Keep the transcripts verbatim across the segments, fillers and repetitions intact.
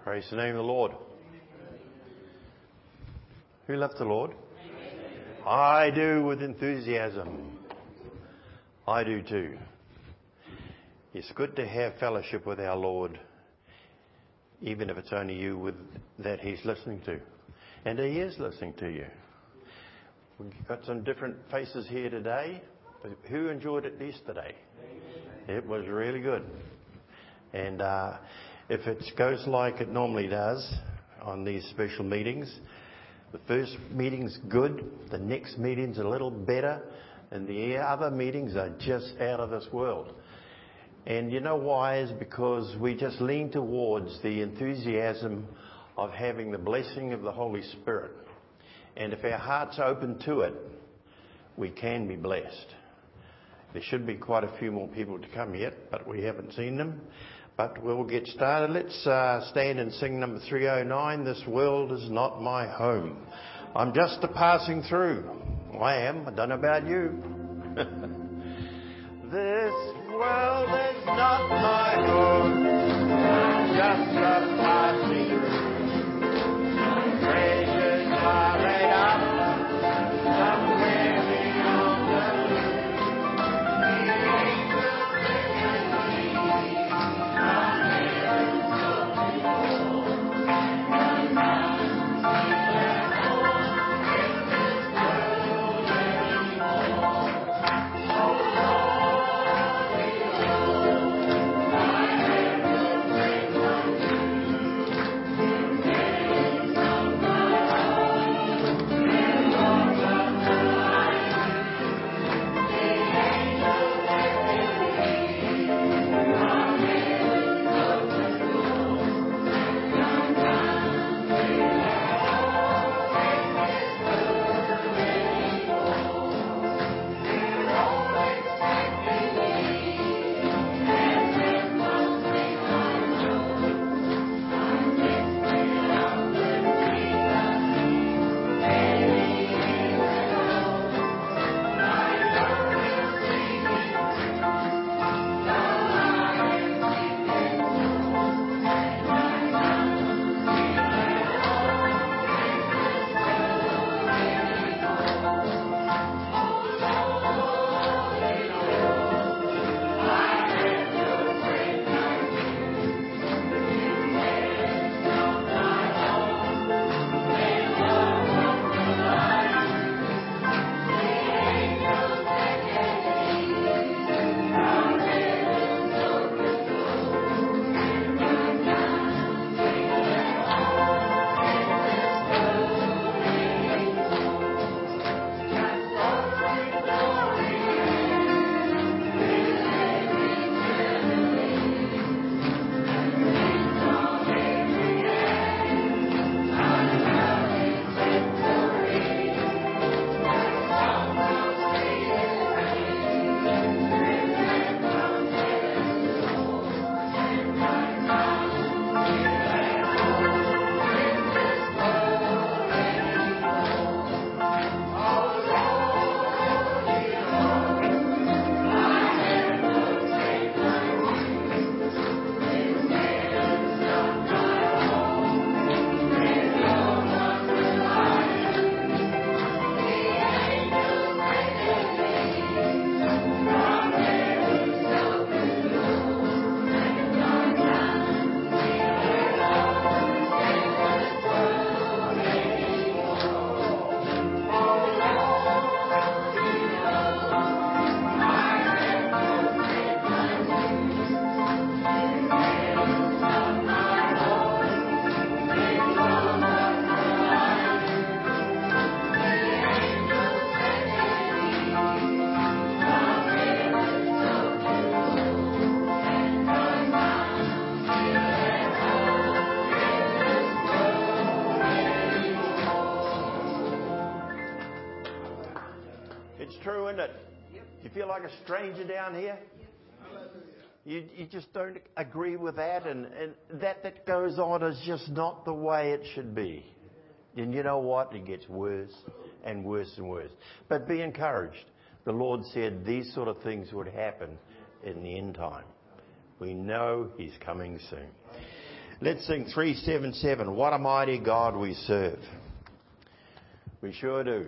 Praise the name of the Lord. Who loves the Lord? I do, with enthusiasm. I do too. It's good to have fellowship with our Lord, even if it's only you with that He's listening to. And He is listening to you. We've got some different faces here today. But who enjoyed it yesterday? It was really good. And uh, if it goes like it normally does on these special meetings, the first meeting's good, the next meeting's a little better, and the other meetings are just out of this world. And you know why? Is because we just lean towards the enthusiasm of having the blessing of the Holy Spirit. And if our heart's open to it, we can be blessed. There should be quite a few more people to come yet, but we haven't seen them. But we'll get started. Let's uh, stand and sing number three oh nine, This World Is Not My Home. I'm just a passing through. I am. I don't know about you. This world is not my home. I'm just a passing through. Treasures are laid up somewhere beyond the blue. True, isn't it? Yep. You feel like a stranger down here? Yep. You you just don't agree with that, and, and that that goes on is just not the way it should be. And you know what? It gets worse and worse and worse. But be encouraged. The Lord said these sort of things would happen in the end time. We know He's coming soon. Let's sing three seventy-seven. What a mighty God we serve. We sure do.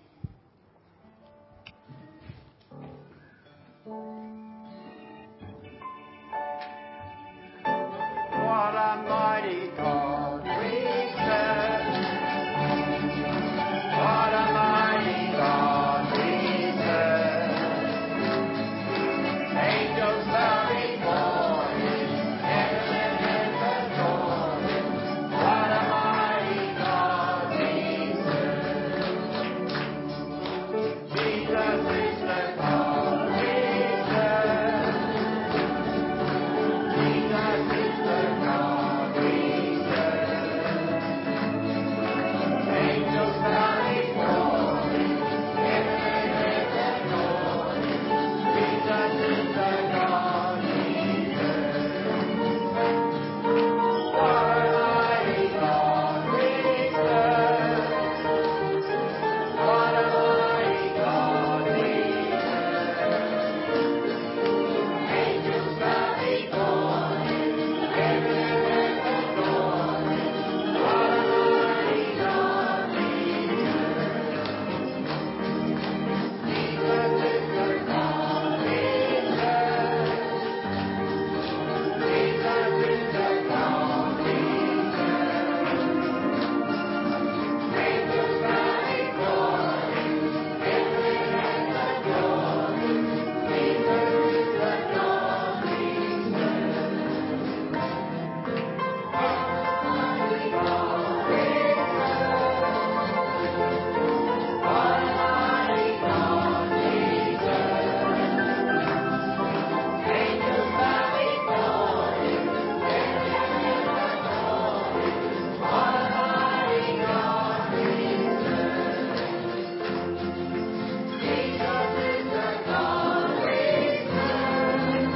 What a mighty God we serve. What a mighty God we serve. Angels bow before him, heaven and adore him. What a mighty God we serve. Jesus is the God we serve. Jesus is the God we serve. Angels bow before him, heaven and adore him. Jesus is the God we serve. What a mighty God we serve. What a mighty God we serve. Angels bow before him, heaven and adore him. What a mighty God we serve. Jesus is the God we serve. Jesus is the God we serve. Angels bow before him, heaven and adore him. Jesus is the God we serve. What a mighty God we serve. What a mighty God we serve. Angels bow before him, heaven and adore him. What a mighty God we serve. Jesus is the God we serve.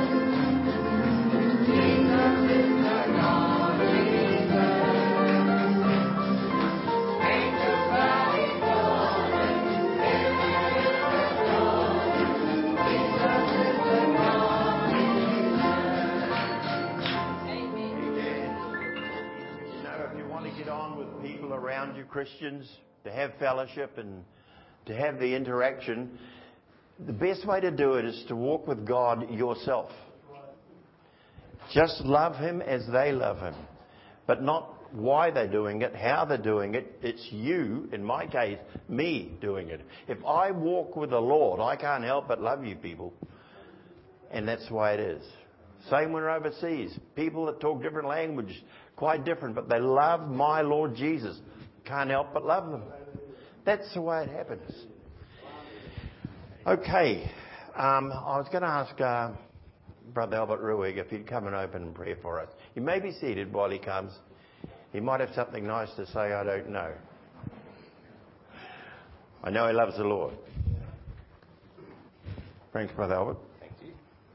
Jesus is the God we serve. Angels bow before him, heaven and adore him. Jesus is the God we serve. Amen. You know, if you want to get on with people around you, Christians, to have fellowship and to have the interaction, the best way to do it is to walk with God yourself. Just love him as they love him, but not why they're doing it, how they're doing it. It's you, in my case, me doing it. If I walk with the Lord, I can't help but love you people. And that's the way it is. Same when we're overseas. People that talk different language, quite different, but they love my Lord Jesus. Can't help but love them. That's the way it happens. Okay. Um, I was going to ask uh, Brother Albert Ruig if he'd come and open in prayer for us. He may be seated while he comes. He might have something nice to say, I don't know. I know he loves the Lord. Thanks, Brother Albert. Thank you.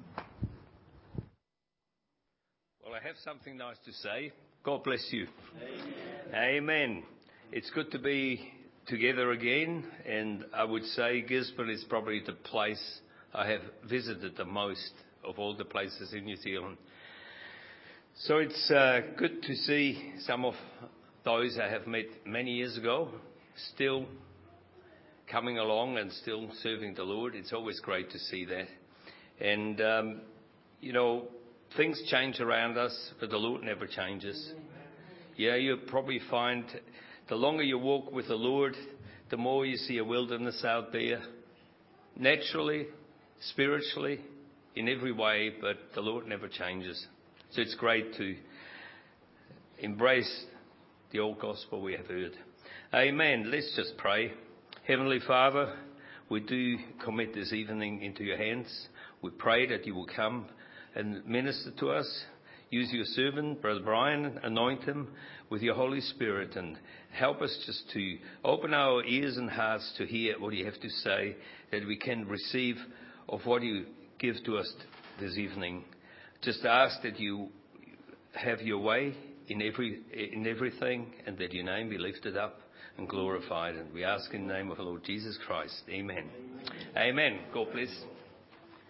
Well, I have something nice to say. God bless you. Amen. Amen. It's good to be together again, and I would say Gisborne is probably the place I have visited the most of all the places in New Zealand. So it's uh, good to see some of those I have met many years ago still coming along and still serving the Lord. It's always great to see that. And, um, you know, things change around us, but the Lord never changes. Yeah, you probably find the longer you walk with the Lord, the more you see a wilderness out there. Naturally, spiritually, in every way, but the Lord never changes. So it's great to embrace the old gospel we have heard. Amen. Let's just pray. Heavenly Father, we do commit this evening into your hands. We pray that you will come and minister to us. Use your servant, Brother Brian, anoint him with your Holy Spirit and help us just to open our ears and hearts to hear what you have to say, that we can receive of what you give to us this evening. Just ask that you have your way in every in everything, and that your name be lifted up and glorified. And we ask in the name of the Lord Jesus Christ. Amen. Amen. God bless.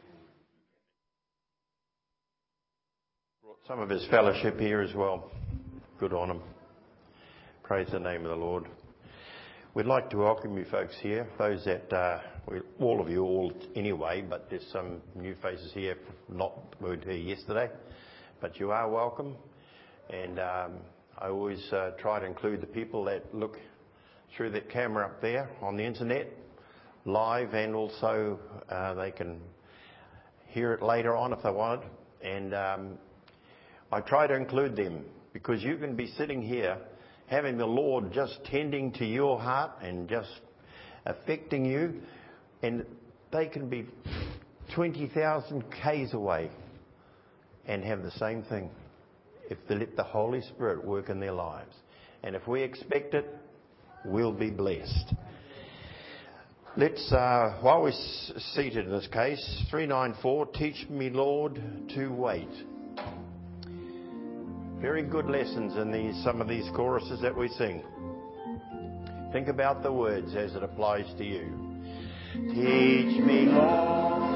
Brought some of his fellowship here as well. Good on them. Praise the name of the Lord. We'd like to welcome you folks here, those that, uh, we, all of you, all anyway, but there's some new faces here, not weren't here yesterday, but you are welcome. And um, I always uh, try to include the people that look through that camera up there on the internet, live, and also uh, they can hear it later on if they want it. And um, I try to include them because you can be sitting here having the Lord just tending to your heart and just affecting you, and they can be twenty thousand kays away and have the same thing if they let the Holy Spirit work in their lives. And if we expect it, we'll be blessed. Let's, uh, while we're seated in this case, three ninety-four, teach me, Lord, to wait. Very good lessons in these, some of these choruses that we sing. Think about the words as it applies to you. Teach me, Lord.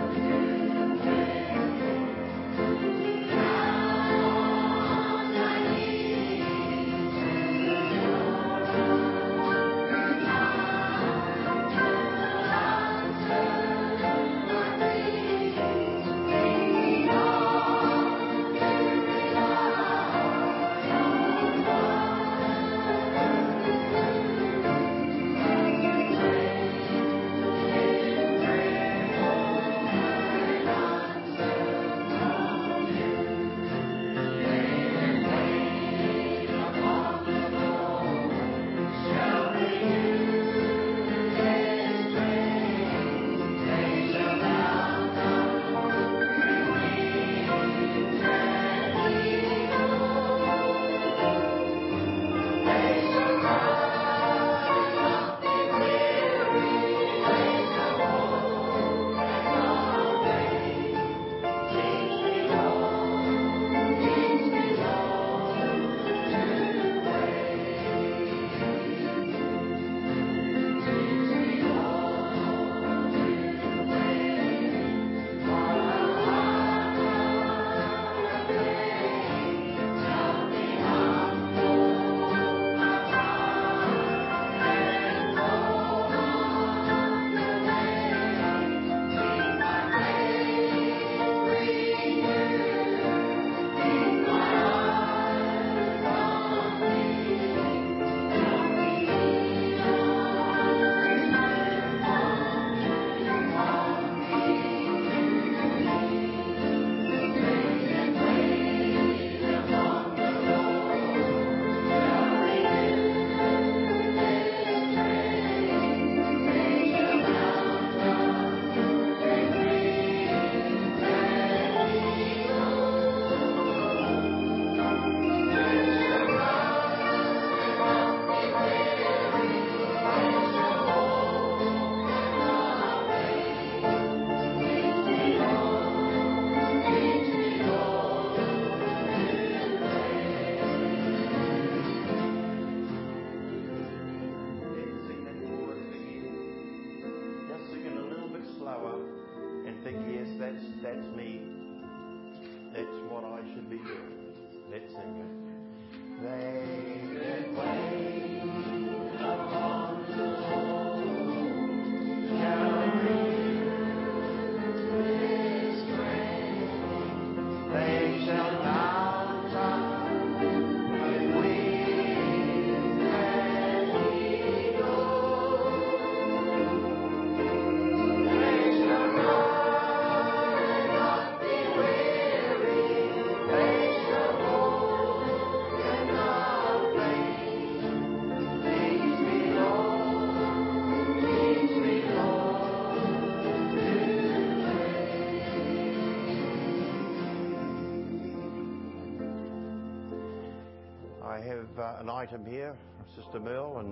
An item here, Sister Merle and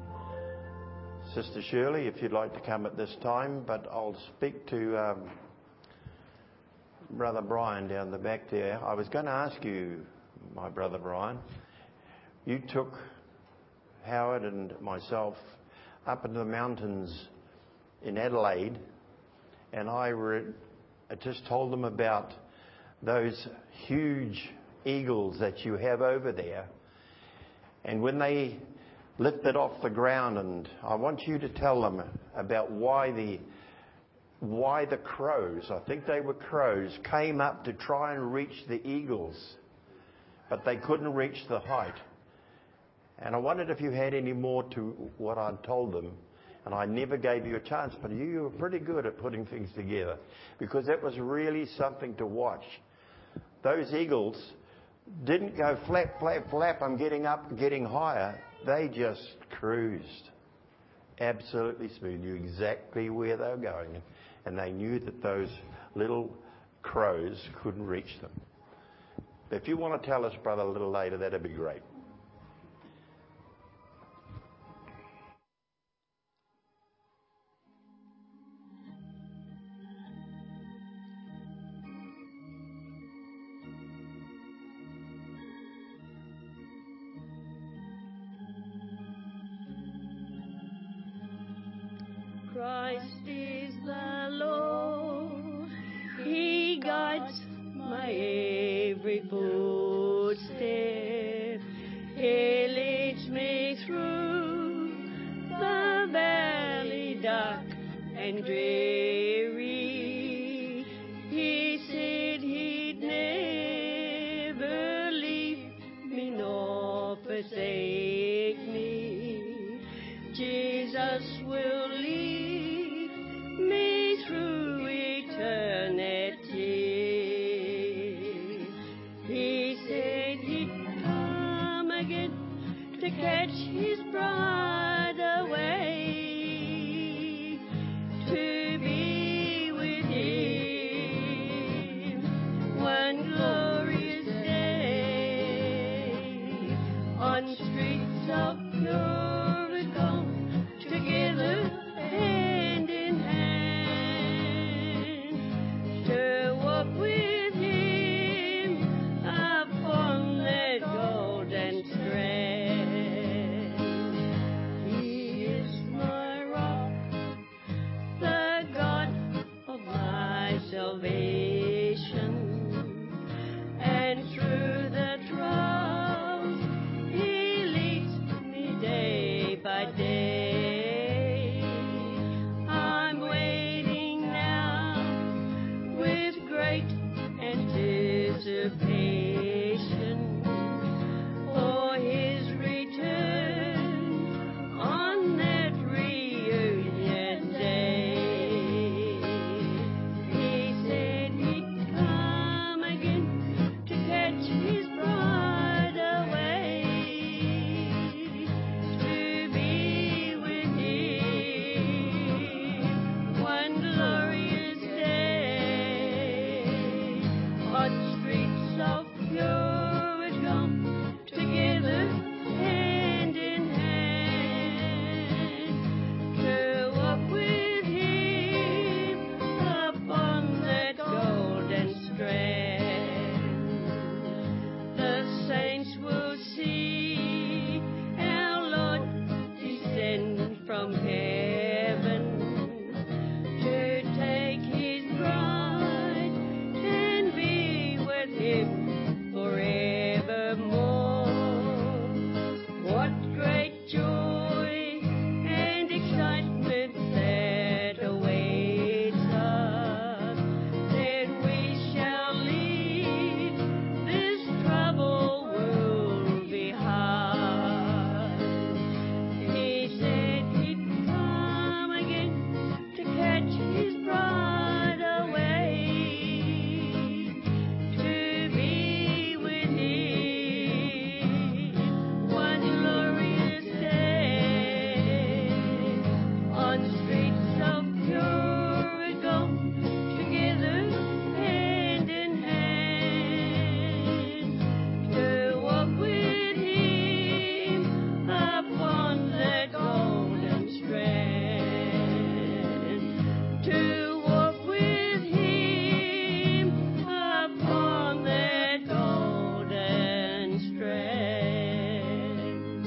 Sister Shirley, if you'd like to come at this time, but I'll speak to um, Brother Brian down the back there. I was going to ask you, my brother Brian, you took Howard and myself up into the mountains in Adelaide, and I, re- I just told them about those huge eagles that you have over there. And when they lift it off the ground, and I want you to tell them about why the why the crows, I think they were crows, came up to try and reach the eagles, but they couldn't reach the height. And I wondered if you had any more to what I'd told them. And I never gave you a chance, but you were pretty good at putting things together, because that was really something to watch. Those eagles didn't go flap, flap, flap, I'm getting up, getting higher. They just cruised. Absolutely smooth. Knew exactly where they were going. And they knew that those little crows couldn't reach them. If you want to tell us, brother, a little later, that'd be great. Christ is the Lord, He guides my every footstep. He leads me through the valley dark and dreary. He said He'd never leave me nor forsake me. Jesus will lead me through eternity. He said He'd come again to catch His bride away, to be with Him one glorious day, on streets of pure gold, together hand in hand, to walk with Him upon that golden strand. He is my rock, the God of my salvation, and through the trials He leads me day by day. I'm waiting now with great anticipation for His return on that reunion day. He said He'd come again to catch His bride away, to be with Him one glorious day, on streets of pure gold, together hand in hand, to walk with Him upon that golden strand. The saints will see our Lord descend from heaven to take His bride and be with Him forevermore. What great joy and excitement that awaits us. Then we shall leave this troubled world behind. He said He'd come again to catch His bride away, to be with Him one glorious day, on streets of pure gold, together hand in hand, to walk with Him upon that golden strand, to walk with Him upon that golden strand.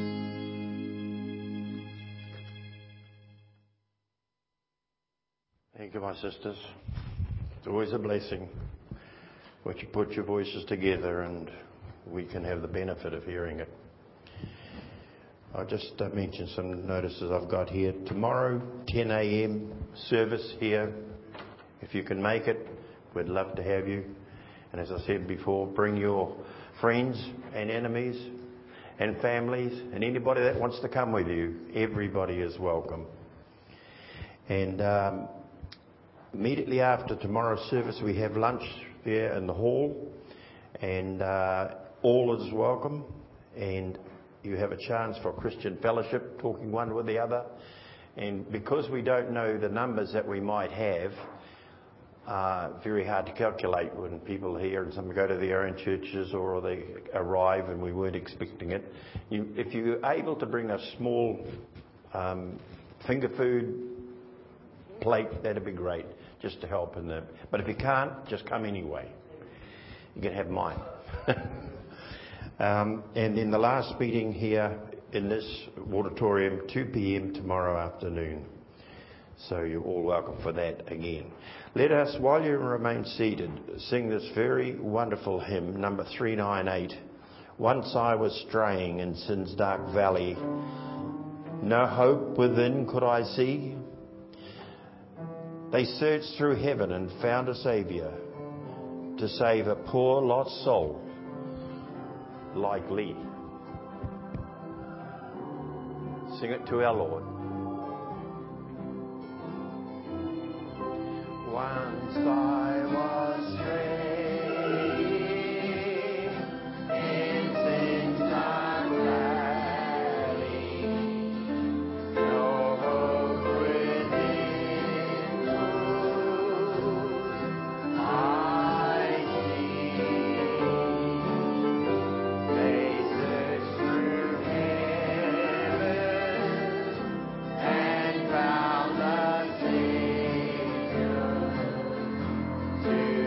Thank you, my sisters. It's always a blessing when you put your voices together and we can have the benefit of hearing it. I'll just uh, mention some notices I've got here. Tomorrow, ten a.m. service here. If you can make it, we'd love to have you. And as I said before, bring your friends and enemies and families and anybody that wants to come with you. Everybody is welcome. And um, immediately after tomorrow's service, we have lunch there in the hall, and uh, all is welcome. And you have a chance for Christian fellowship, talking one with the other. And because we don't know the numbers that we might have, Uh, very hard to calculate when people are here and some go to their own churches or they arrive and we weren't expecting it. You, if you're able to bring a small um, finger food plate, that'd be great, just to help in the. But if you can't, just come anyway. You can have mine. um, and then the last meeting here in this auditorium, two p.m. tomorrow afternoon. So you're all welcome for that again. Let us, while you remain seated, sing this very wonderful hymn, number three ninety-eight. Once I was straying in sin's dark valley, no hope within could I see. They searched through heaven and found a Saviour to save a poor lost soul like Lee. Sing it to our Lord. Once I was straying in sin's dark valley, no hope within could I see. They searched through heaven and found a Saviour to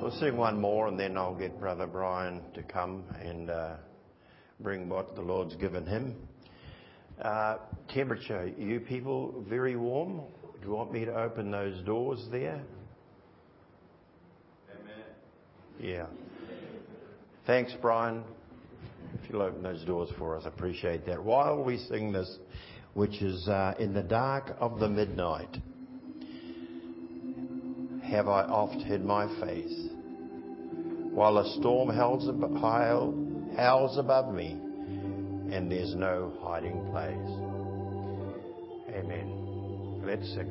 We'll sing one more and then I'll get Brother Brian to come and uh, bring what the Lord's given him. Uh, temperature, you people very warm? Do you want me to open those doors there? Amen. Yeah. Thanks, Brian. If you'll open those doors for us, I appreciate that. While we sing this, which is uh, in the dark of the midnight, have I oft hid my face, while a storm howls above me, and there's no hiding place. Amen. Let's sing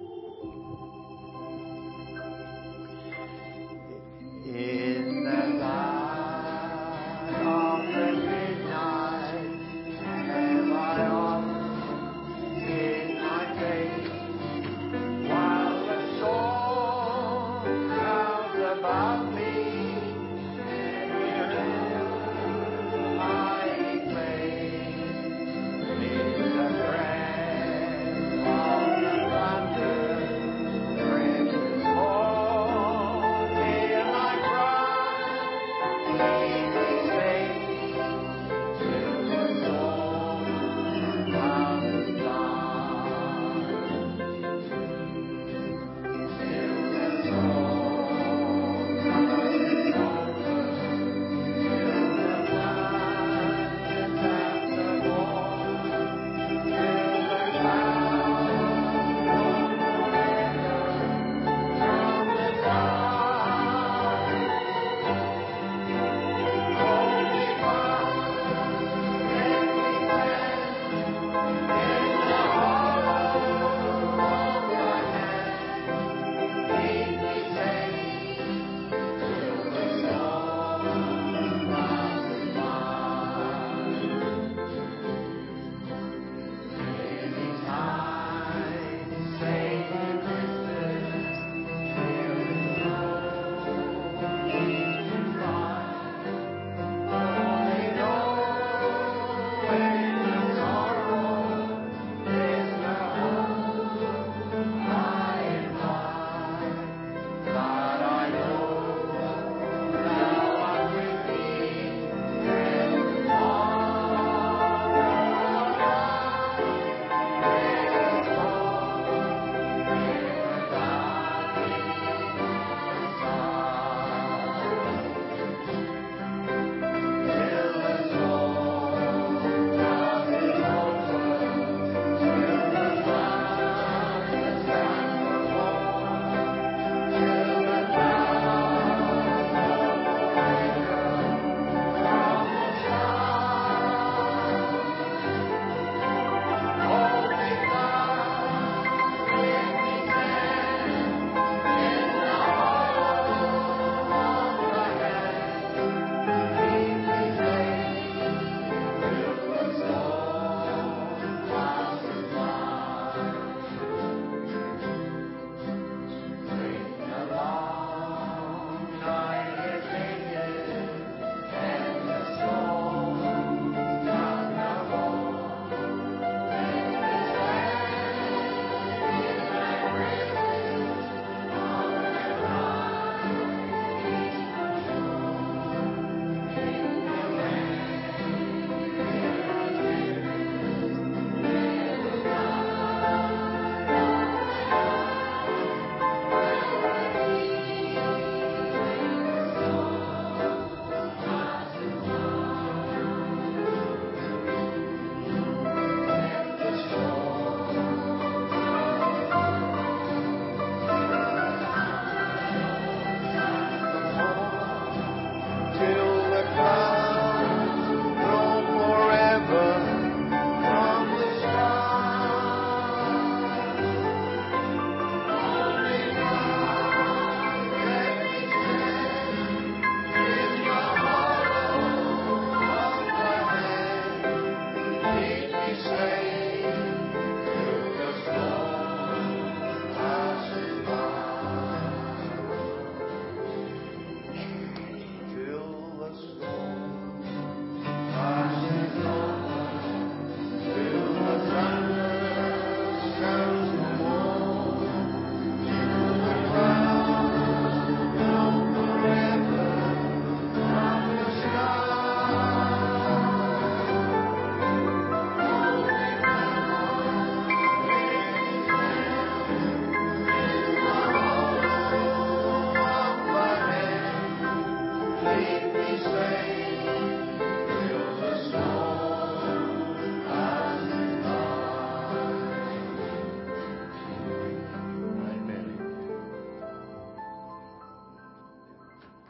it. In the dark of the midnight, have I oft hid my face, while the storm howls above me. From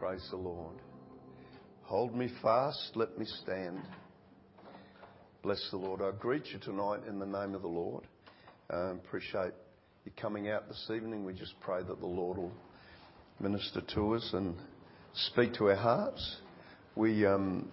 Praise the Lord. Hold me fast, let me stand. Bless the Lord. I greet you tonight in the name of the Lord. Uh, appreciate you coming out this evening. We just pray that the Lord will minister to us and speak to our hearts. We, um,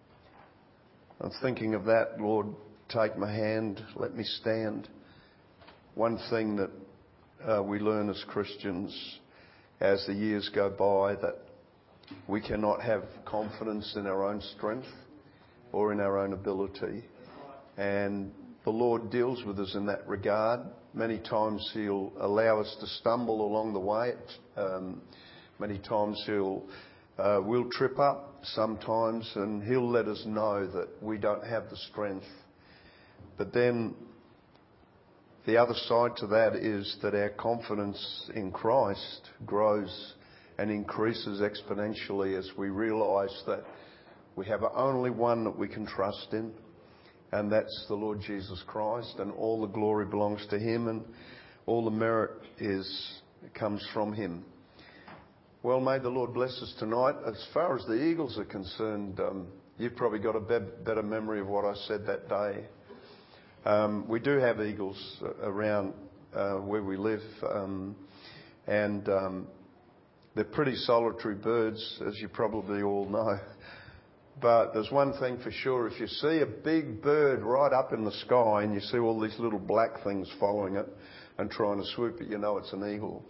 I'm thinking of that, Lord, take my hand, let me stand. One thing that uh, we learn as Christians as the years go by, that we cannot have confidence in our own strength or in our own ability. And the Lord deals with us in that regard. Many times He'll allow us to stumble along the way. Um, many times He'll uh, we'll trip up sometimes, and He'll let us know that we don't have the strength. But then the other side to that is that our confidence in Christ grows and increases exponentially as we realise that we have only one that we can trust in, and that's the Lord Jesus Christ, and all the glory belongs to Him, and all the merit is comes from Him. Well, may the Lord bless us tonight. As far as the Eagles are concerned, um, you've probably got a be- better memory of what I said that day. Um, we do have eagles around uh, where we live, um, and um, they're pretty solitary birds, as you probably all know. But there's one thing for sure: if you see a big bird right up in the sky and you see all these little black things following it and trying to swoop it, you know it's an eagle.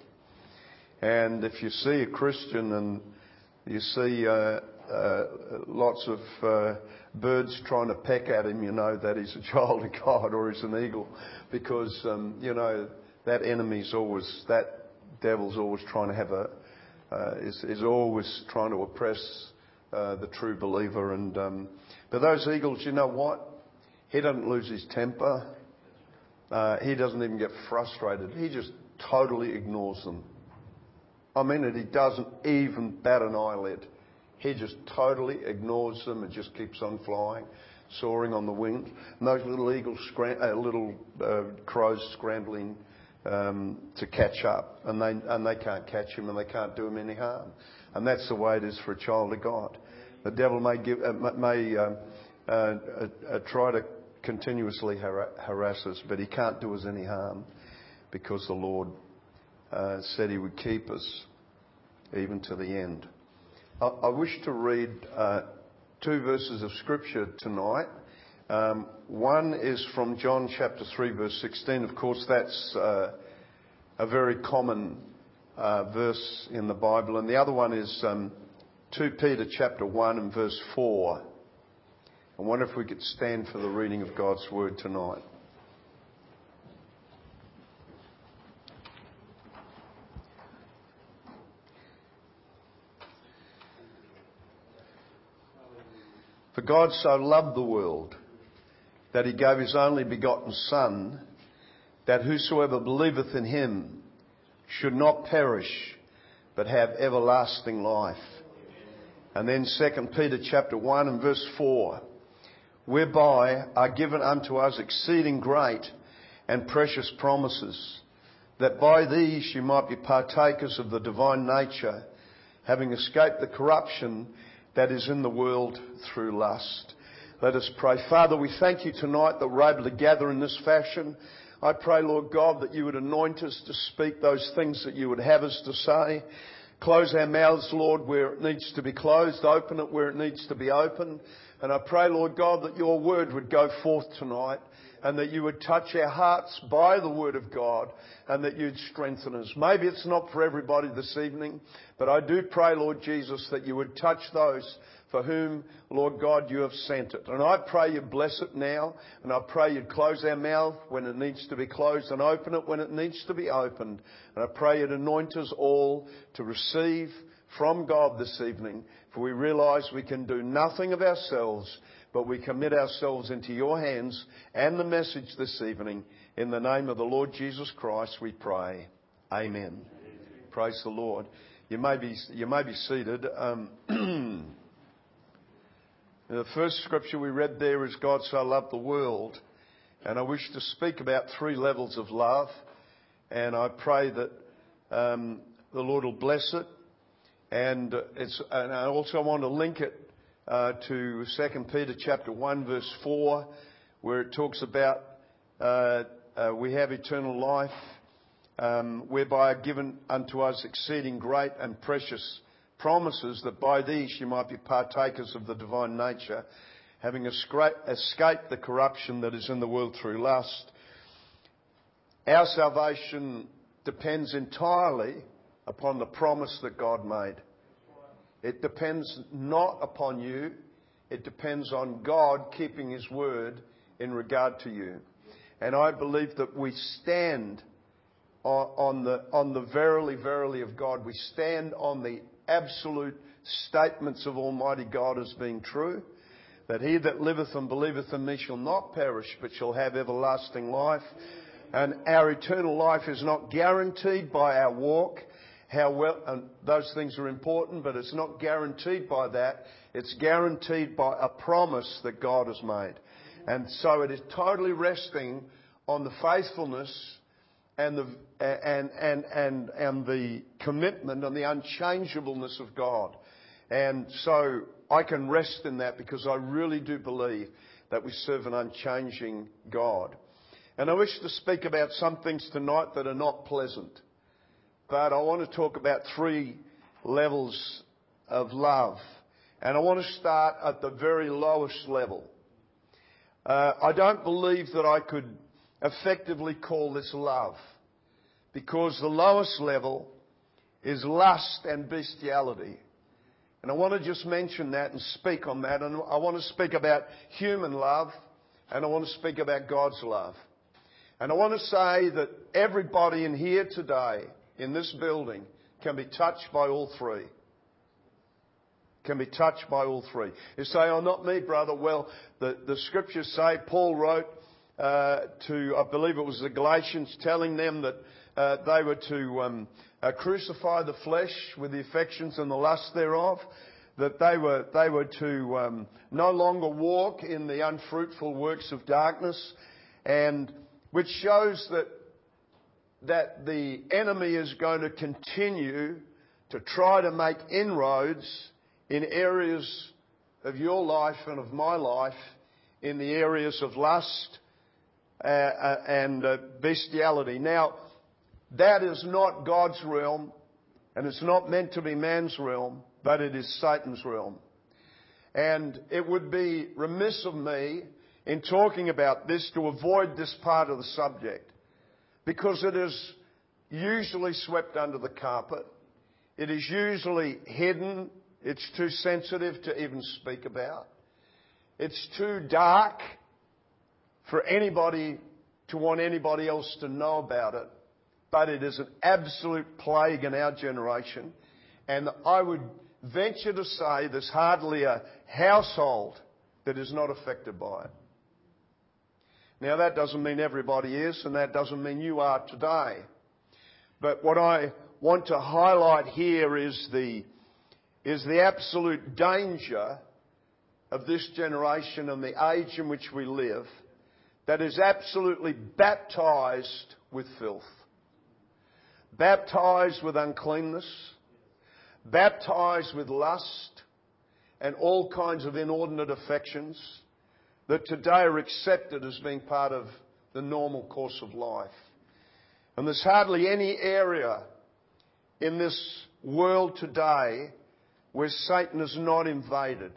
And if you see a Christian and you see uh, uh, lots of uh, birds trying to peck at him, you know that he's a child of God or he's an eagle, because um, you know that enemy's always, that devil's always trying to have a uh, is, is always trying to oppress uh, the true believer. And um, but those eagles, you know what? He doesn't lose his temper. Uh, he doesn't even get frustrated. He just totally ignores them. I mean it. He doesn't even bat an eyelid. He just totally ignores them and just keeps on flying, soaring on the wing. And those little eagles, scram- uh, little uh, crows scrambling um, to catch up, and they and they can't catch him, and they can't do him any harm. And that's the way it is for a child of God. The devil may give, uh, may uh, uh, uh, try to continuously har- harass us, but he can't do us any harm, because the Lord uh, said He would keep us even to the end. I wish to read uh, two verses of Scripture tonight. Um, one is from John chapter three, verse sixteen. Of course, that's uh, a very common uh, verse in the Bible. And the other one is um, Second Peter chapter one and verse four. I wonder if we could stand for the reading of God's Word tonight. For God so loved the world that He gave His only begotten Son, that whosoever believeth in Him should not perish, but have everlasting life. And then Second Peter chapter one and verse four, whereby are given unto us exceeding great and precious promises, that by these you might be partakers of the divine nature, having escaped the corruption that is in the world through lust. Let us pray. Father, we thank You tonight that we're able to gather in this fashion. I pray, Lord God, that You would anoint us to speak those things that You would have us to say. Close our mouths, Lord, where it needs to be closed. Open it where it needs to be opened. And I pray, Lord God, that Your word would go forth tonight, and that You would touch our hearts by the word of God, and that You'd strengthen us. Maybe it's not for everybody this evening, but I do pray, Lord Jesus, that You would touch those for whom, Lord God, You have sent it. And I pray You bless it now, and I pray You'd close our mouth when it needs to be closed and open it when it needs to be opened. And I pray You'd anoint us all to receive from God this evening, for we realise we can do nothing of ourselves, but we commit ourselves into Your hands and the message this evening. In the name of the Lord Jesus Christ we pray. Amen. Amen. Praise the Lord. You may be, you may be seated. Um, the first scripture we read there is God so loved the world. And I wish to speak about three levels of love. And I pray that um, the Lord will bless it. And, uh, it's, and I also want to link it uh, to Second Peter chapter one verse four, where it talks about uh, uh, we have eternal life, um, whereby are given unto us exceeding great and precious promises, that by these you might be partakers of the divine nature, having escaped the corruption that is in the world through lust. Our salvation depends entirely upon the promise that God made. It depends not upon you. It depends on God keeping His word in regard to you. And I believe that we stand on, on the on the verily, verily of God. We stand on the absolute statements of Almighty God as being true. That he that liveth and believeth in me shall not perish, but shall have everlasting life. And our eternal life is not guaranteed by our walk. How well, and those things are important, but it's not guaranteed by that. It's guaranteed by a promise that God has made. And so it is totally resting on the faithfulness and the and and and and the commitment and the unchangeableness of God. And so I can rest in that, because I really do believe that we serve an unchanging God. And I wish to speak about some things tonight that are not pleasant. But I want to talk about three levels of love. And I want to start at the very lowest level. Uh, I don't believe that I could effectively call this love, because the lowest level is lust and bestiality. And I want to just mention that and speak on that. And I want to speak about human love, and I want to speak about God's love. And I want to say that everybody in here today, in this building, can be touched by all three. Can be touched by all three. You say, oh, not me, brother. Well, the, the scriptures say, Paul wrote uh, to, I believe it was the Galatians, telling them that uh, they were to um, uh, crucify the flesh with the affections and the lust thereof. That they were they were to um, no longer walk in the unfruitful works of darkness, and which shows that that the enemy is going to continue to try to make inroads in areas of your life and of my life, in the areas of lust uh, uh, and uh, bestiality. Now, that is not God's realm, and it's not meant to be man's realm, but it is Satan's realm. And it would be remiss of me in talking about this to avoid this part of the subject, because it is usually swept under the carpet. It is usually hidden. It's too sensitive to even speak about. It's too dark for anybody to want anybody else to know about it. But it is an absolute plague in our generation. And I would venture to say there's hardly a household that is not affected by it. Now, that doesn't mean everybody is, and that doesn't mean you are today. But what I want to highlight here is the, is the absolute danger of this generation and the age in which we live, that is absolutely baptized with filth, baptized with uncleanness, baptized with lust and all kinds of inordinate affections that today are accepted as being part of the normal course of life. And there's hardly any area in this world today where Satan has not invaded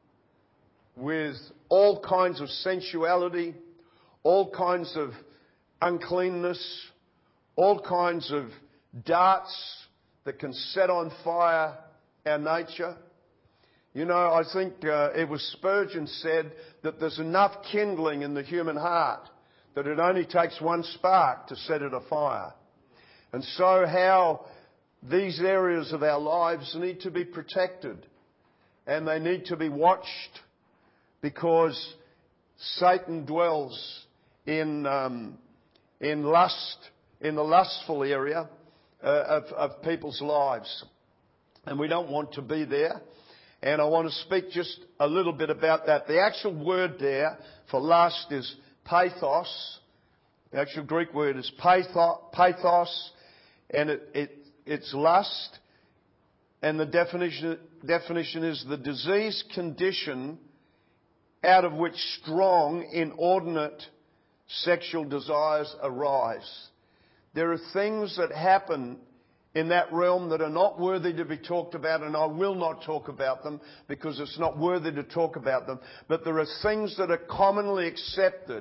with all kinds of sensuality, all kinds of uncleanness, all kinds of darts that can set on fire our nature. You know, I think uh, it was Spurgeon said that there's enough kindling in the human heart that it only takes one spark to set it afire. And so how these areas of our lives need to be protected, and they need to be watched, because Satan dwells in um, in lust, in the lustful area uh, of, of people's lives. And we don't want to be there. And I want to speak just a little bit about that. The actual word there for lust is pathos. The actual Greek word is pathos, and it, it, it's lust. And the definition, definition is the disease condition out of which strong, inordinate sexual desires arise. There are things that happen in that realm that are not worthy to be talked about, and I will not talk about them because it's not worthy to talk about them. But there are things that are commonly accepted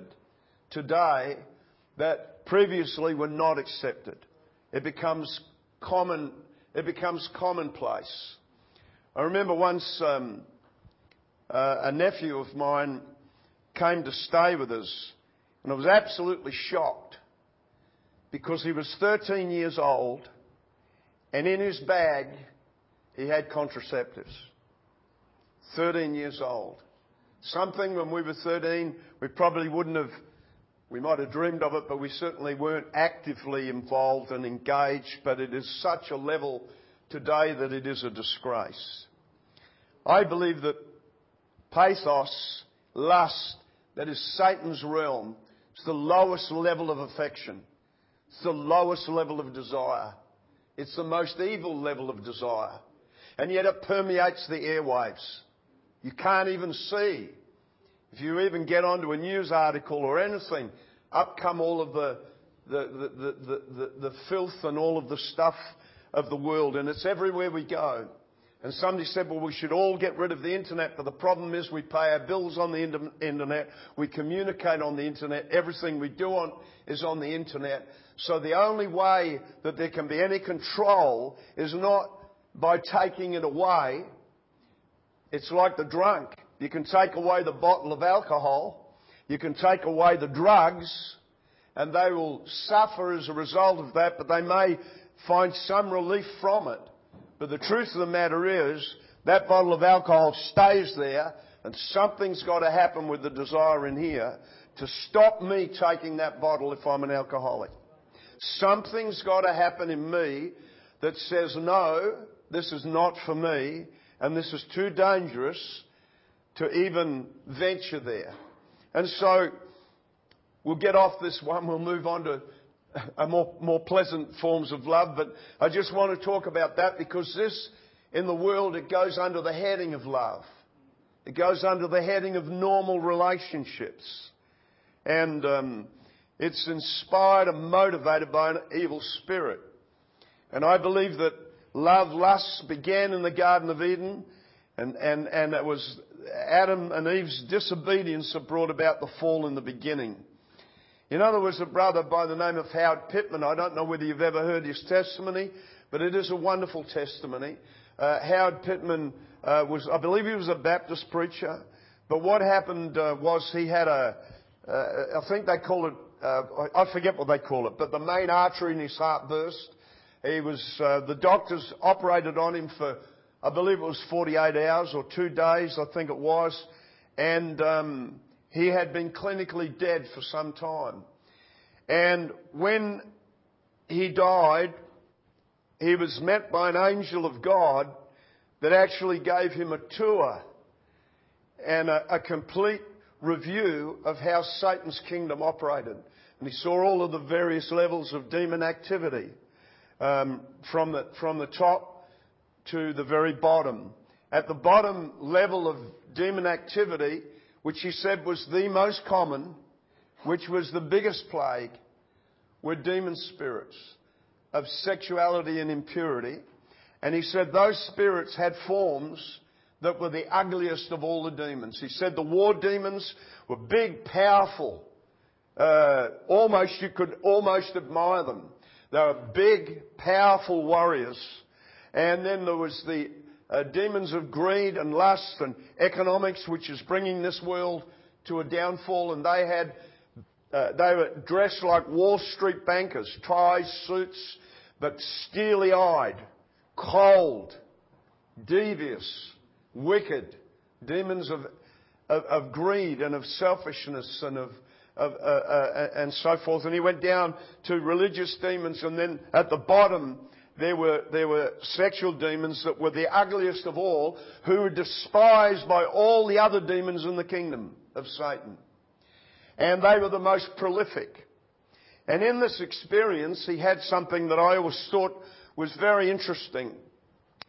today that previously were not accepted. It becomes common. It becomes commonplace. I remember once um, uh, a nephew of mine came to stay with us, and I was absolutely shocked because he was thirteen years old, and in his bag he had contraceptives. thirteen years old. Something when we were thirteen we probably wouldn't have, we might have dreamed of it, but we certainly weren't actively involved and engaged. But it is such a level today that it is a disgrace. I believe that pathos, lust, that is Satan's realm, it's the lowest level of affection. It's the lowest level of desire. It's the most evil level of desire. And yet it permeates the airwaves. You can't even see. If you even get onto a news article or anything, up come all of the, the, the, the, the, the filth and all of the stuff of the world. And it's everywhere we go. And somebody said, well, we should all get rid of the internet. But the problem is we pay our bills on the internet. We communicate on the internet. Everything we do on is on the internet. So the only way that there can be any control is not by taking it away. It's like the drunk. You can take away the bottle of alcohol. You can take away the drugs. And they will suffer as a result of that. But they may find some relief from it. But the truth of the matter is, that bottle of alcohol stays there, and something's got to happen with the desire in here to stop me taking that bottle if I'm an alcoholic. Something's got to happen in me that says, no, this is not for me, and this is too dangerous to even venture there. And so, we'll get off this one, we'll move on to a more, more pleasant forms of love, but I just want to talk about that because this, in the world, it goes under the heading of love. It goes under the heading of normal relationships. And um, it's inspired and motivated by an evil spirit. And I believe that love, lust began in the Garden of Eden, and, and, and it was Adam and Eve's disobedience that brought about the fall in the beginning. In other words, a brother by the name of Howard Pittman, I don't know whether you've ever heard his testimony, but it is a wonderful testimony. Uh, Howard Pittman uh, was, I believe he was a Baptist preacher, but what happened uh, was he had a, uh, I think they call it, uh, I forget what they call it, but the main artery in his heart burst. He was, uh, the doctors operated on him for, I believe it was forty-eight hours or two days, I think it was, and um, he had been clinically dead for some time. And when he died, he was met by an angel of God that actually gave him a tour and a, a complete review of how Satan's kingdom operated. And he saw all of the various levels of demon activity, um, from the, from the top to the very bottom. At the bottom level of demon activity, which he said was the most common, which was the biggest plague, were demon spirits of sexuality and impurity. And he said those spirits had forms that were the ugliest of all the demons. He said the war demons were big, powerful. Uh, almost, you could almost admire them. They were big, powerful warriors. And then there was the Uh, demons of greed and lust and economics, which is bringing this world to a downfall. And they had, uh, they were dressed like Wall Street bankers, ties, suits, but steely-eyed, cold, devious, wicked, demons of of, of greed and of selfishness and of of uh, uh, and so forth. And he went down to religious demons, and then at the bottom, There were, there were sexual demons that were the ugliest of all, who were despised by all the other demons in the kingdom of Satan. And they were the most prolific. And in this experience, he had something that I always thought was very interesting.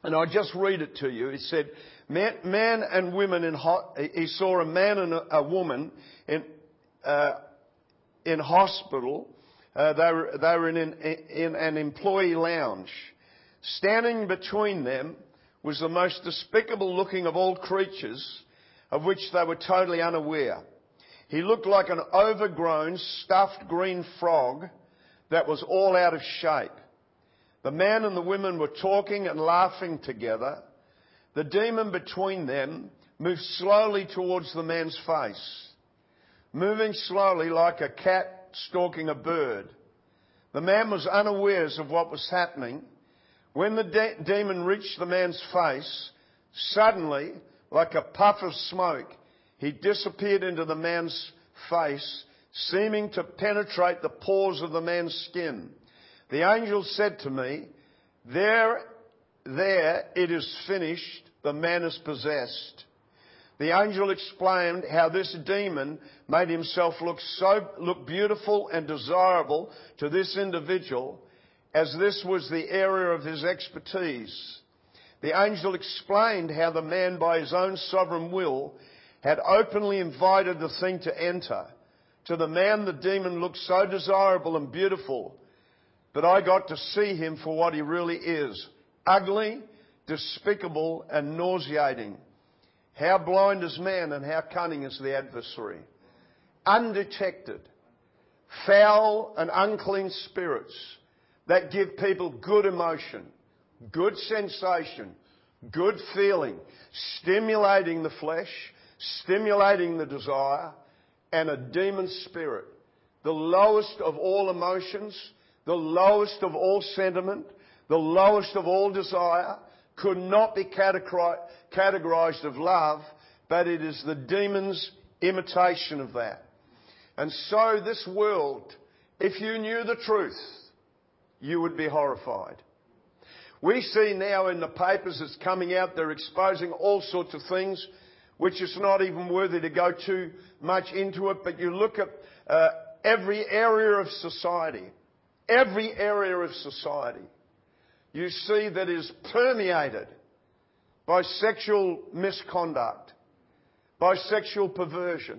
And I just read it to you. It said, man, man and women in ho- he saw a man and a, a woman in uh, in hospital. Uh, they were they were in an, in an employee lounge. Standing between them was the most despicable looking of all creatures, of which they were totally unaware. He looked like an overgrown, stuffed green frog that was all out of shape. The man and the women were talking and laughing together. The demon between them moved slowly towards the man's face, moving slowly like a cat stalking a bird. The man was unawares of what was happening. When the de- demon reached the man's face, suddenly, like a puff of smoke, he disappeared into the man's face, seeming to penetrate the pores of the man's skin. The angel said to me, there, there, it is finished, the man is possessed. The angel explained how this demon made himself look so, look beautiful and desirable to this individual, as this was the area of his expertise. The angel explained how the man, by his own sovereign will, had openly invited the thing to enter. To the man, the demon looked so desirable and beautiful, but I got to see him for what he really is: ugly, despicable, and nauseating. How blind is man and how cunning is the adversary. Undetected, foul and unclean spirits that give people good emotion, good sensation, good feeling, stimulating the flesh, stimulating the desire, and a demon spirit, the lowest of all emotions, the lowest of all sentiment, the lowest of all desire, could not be categorized of love, but it is the demon's imitation of that. And so this world, if you knew the truth, you would be horrified. We see now in the papers that's coming out, they're exposing all sorts of things, which is not even worthy to go too much into it, but you look at uh, every area of society, every area of society, you see that is permeated by sexual misconduct, by sexual perversion.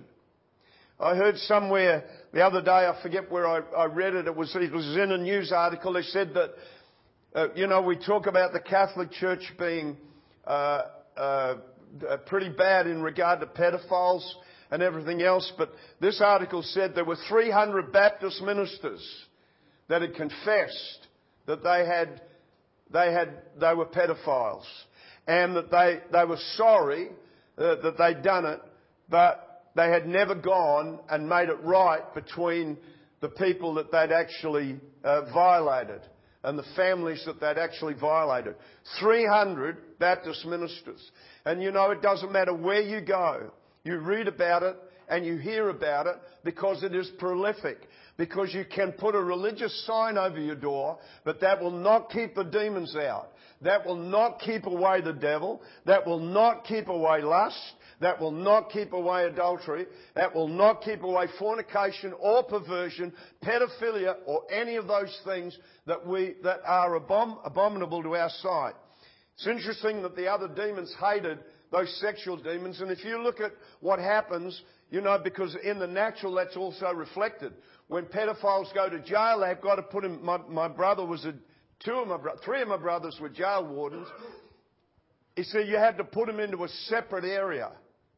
I heard somewhere the other day, I forget where I, I read it, it was, it was in a news article, they said that, uh, you know, we talk about the Catholic Church being uh, uh, pretty bad in regard to pedophiles and everything else, but this article said there were three hundred Baptist ministers that had confessed that they had, they had, they were pedophiles, and that they, they were sorry uh, that they'd done it, but they had never gone and made it right between the people that they'd actually uh, violated and the families that they'd actually violated. three hundred Baptist ministers. And you know, it doesn't matter where you go. You read about it and you hear about it because it is prolific. Because you can put a religious sign over your door, but that will not keep the demons out. That will not keep away the devil. That will not keep away lust. That will not keep away adultery. That will not keep away fornication or perversion, pedophilia, or any of those things that we that are abom- abominable to our sight. It's interesting that the other demons hated those sexual demons. And if you look at what happens, you know, because in the natural that's also reflected. When pedophiles go to jail, they've got to put him. My, my brother was a, two of my bro- three of my brothers were jail wardens. He said you had to put them into a separate area.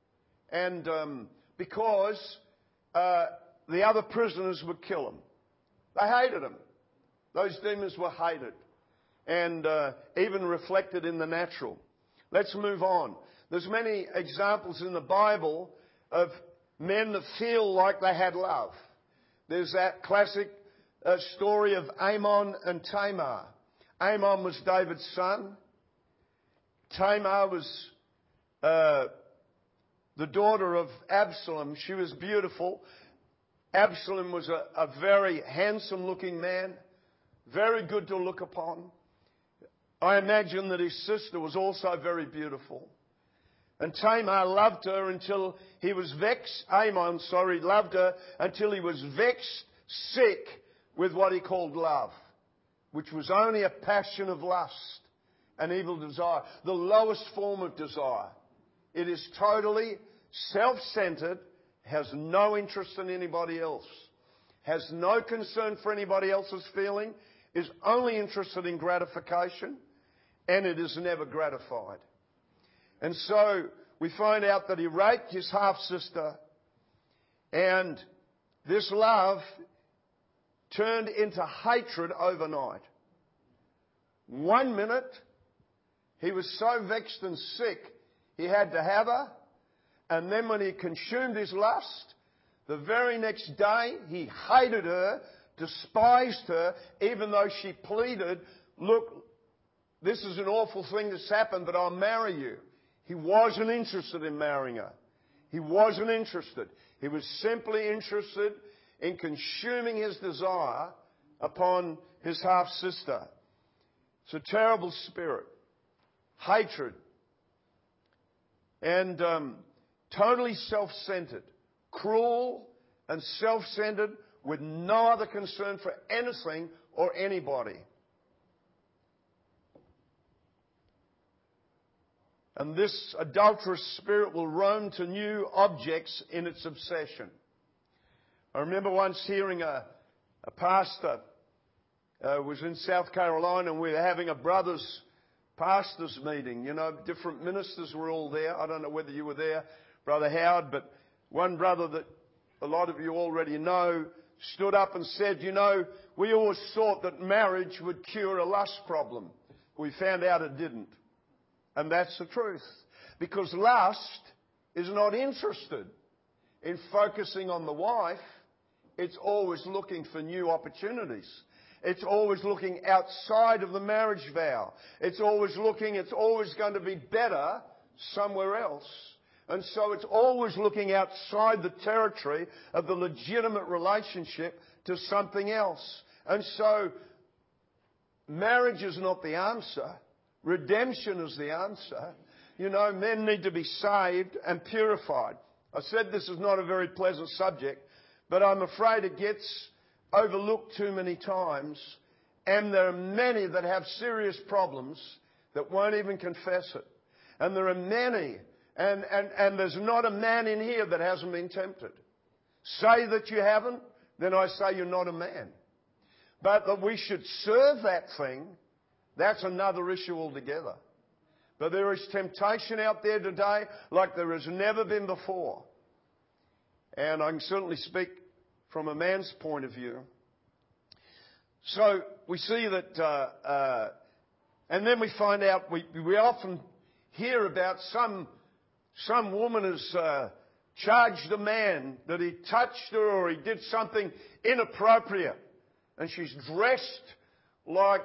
And um, because uh, the other prisoners would kill them. They hated them. Those demons were hated. And uh, even reflected in the natural. Let's move on. There's many examples in the Bible of men that feel like they had love. There's that classic uh, story of Ammon and Tamar. Ammon was David's son. Tamar was uh, the daughter of Absalom. She was beautiful. Absalom was a, a very handsome-looking man, very good to look upon. I imagine that his sister was also very beautiful. And Tamar loved her until he was vexed. Ammon, sorry, loved her until he was vexed, sick with what he called love, which was only a passion of lust an evil desire, the lowest form of desire. It is totally self-centered, has no interest in anybody else, has no concern for anybody else's feeling, is only interested in gratification, and it is never gratified. And so we find out that he raped his half-sister, and this love turned into hatred overnight. One minute, he was so vexed and sick, he had to have her. And then when he consumed his lust, the very next day, he hated her, despised her, even though she pleaded, look, this is an awful thing that's happened, but I'll marry you. He wasn't interested in marrying her. He wasn't interested. He was simply interested in consuming his desire upon his half-sister. It's a terrible spirit. Hatred. And um, totally self-centered. Cruel and self-centered with no other concern for anything or anybody. And this adulterous spirit will roam to new objects in its obsession. I remember once hearing a, a pastor uh, was in South Carolina, and we were having a brothers pastors meeting. You know, different ministers were all there. I don't know whether you were there, Brother Howard, but one brother that a lot of you already know stood up and said, you know, we always thought that marriage would cure a lust problem. We found out it didn't. And that's the truth. Because lust is not interested in focusing on the wife. It's always looking for new opportunities. It's always looking outside of the marriage vow. It's always looking, it's always going to be better somewhere else. And so it's always looking outside the territory of the legitimate relationship to something else. And so marriage is not the answer. Redemption is the answer. You know, men need to be saved and purified. I said this is not a very pleasant subject, but I'm afraid it gets overlooked too many times. And there are many that have serious problems that won't even confess it. And there are many, and, and, and there's not a man in here that hasn't been tempted. Say that you haven't, then I say you're not a man. But that we should serve that thing, that's another issue altogether. But there is temptation out there today like there has never been before. And I can certainly speak from a man's point of view. So we see that, uh, uh, and then we find out, we, we often hear about some, some woman has uh, charged a man that he touched her or he did something inappropriate. And she's dressed like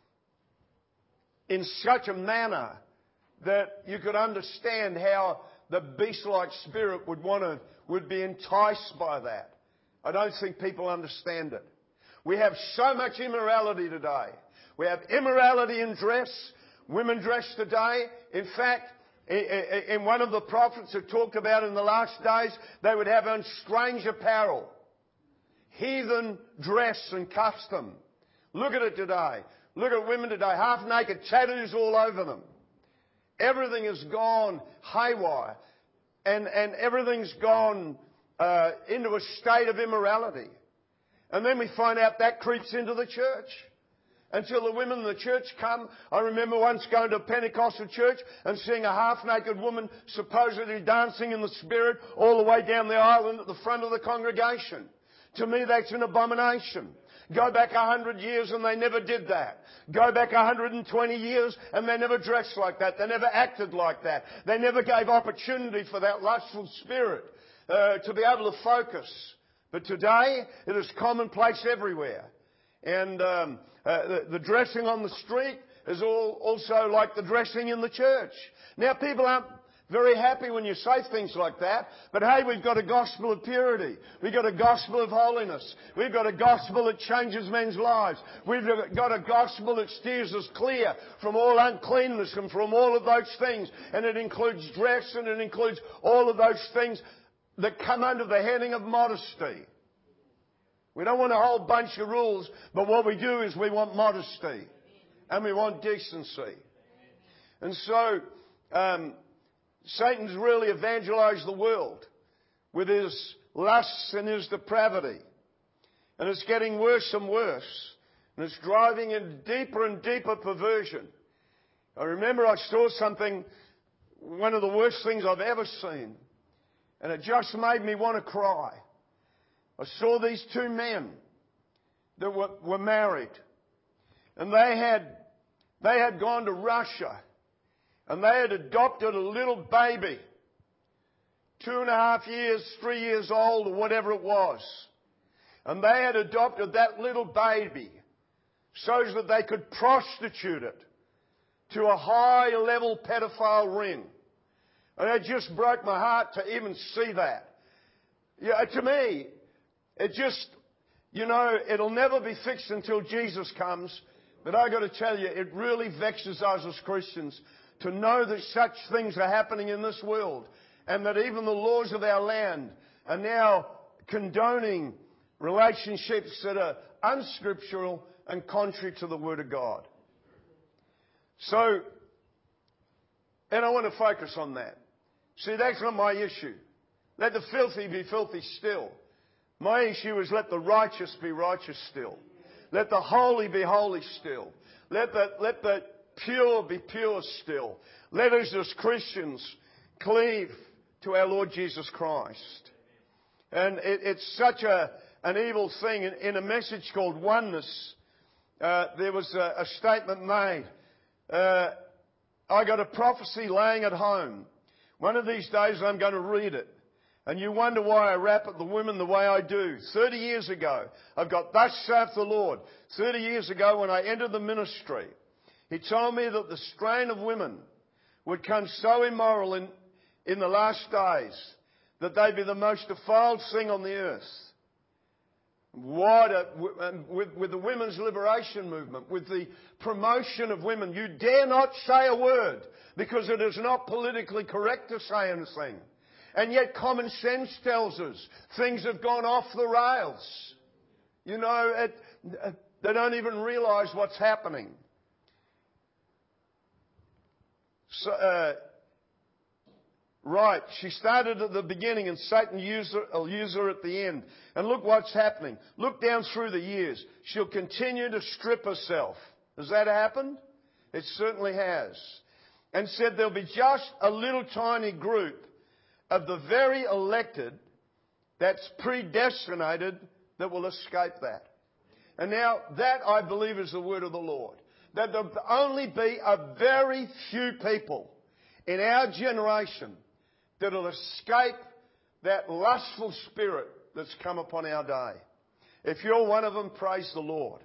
in such a manner that you could understand how the beast-like spirit would want to, would be enticed by that. I don't think people understand it. We have so much immorality today. We have immorality in dress. Women dress today. In fact, in one of the prophets that talked about in the last days, they would have on strange apparel. Heathen dress and custom. Look at it today. Look at women today, half naked, tattoos all over them. Everything has gone haywire. And, and everything's gone uh, into a state of immorality. And then we find out that creeps into the church. Until the women in the church come. I remember once going to a Pentecostal church and seeing a half-naked woman supposedly dancing in the Spirit all the way down the aisle and at the front of the congregation. To me, that's an abomination. Go back a hundred years and they never did that. Go back a hundred and twenty years and they never dressed like that. They never acted like that. They never gave opportunity for that lustful spirit uh, to be able to focus. But today, it is commonplace everywhere. And um, uh, the, the dressing on the street is all also like the dressing in the church. Now, people aren't very happy when you say things like that. But hey, we've got a gospel of purity. We've got a gospel of holiness. We've got a gospel that changes men's lives. We've got a gospel that steers us clear from all uncleanness and from all of those things. And it includes dress and it includes all of those things that come under the heading of modesty. We don't want a whole bunch of rules, but what we do is we want modesty. And we want decency. And so um, Satan's really evangelized the world with his lusts and his depravity. And it's getting worse and worse. And it's driving in deeper and deeper perversion. I remember I saw something, one of the worst things I've ever seen. And it just made me want to cry. I saw these two men that were, were married. And they had, they had gone to Russia. And they had adopted a little baby. Two and a half years, three years old, or whatever it was. And they had adopted that little baby so that they could prostitute it to a high-level pedophile ring. And it just broke my heart to even see that. Yeah, to me, it just, you know, it'll never be fixed until Jesus comes. But I've got to tell you, it really vexes us as Christians to know that such things are happening in this world. And that even the laws of our land are now condoning relationships that are unscriptural and contrary to the Word of God. So, and I want to focus on that. See, that's not my issue. Let the filthy be filthy still. My issue is let the righteous be righteous still. Let the holy be holy still. Let the, let the pure be pure still. Let us as Christians cleave to our Lord Jesus Christ. And it, it's such a, an evil thing. In, in a message called Oneness, uh, there was a, a statement made. Uh, I got a prophecy laying at home. One of these days I'm going to read it. And you wonder why I rap at the women the way I do. Thirty years ago, I've got thus saith the Lord. Thirty years ago when I entered the ministry, He told me that the strain of women would come so immoral in, in the last days that they'd be the most defiled thing on the earth. What a, with, with the women's liberation movement, with the promotion of women, you dare not say a word because it is not politically correct to say anything. And yet common sense tells us things have gone off the rails. You know, it, it, they don't even realise what's happening. So, uh, right, she started at the beginning and Satan used her, will use her at the end. And look what's happening. Look down through the years. She'll continue to strip herself. Has that happened? It certainly has. And said there'll be just a little tiny group of the very elected that's predestinated that will escape that. And now that I believe is the word of the Lord. That there'll only be a very few people in our generation that will escape that lustful spirit that's come upon our day. If you're one of them, praise the Lord.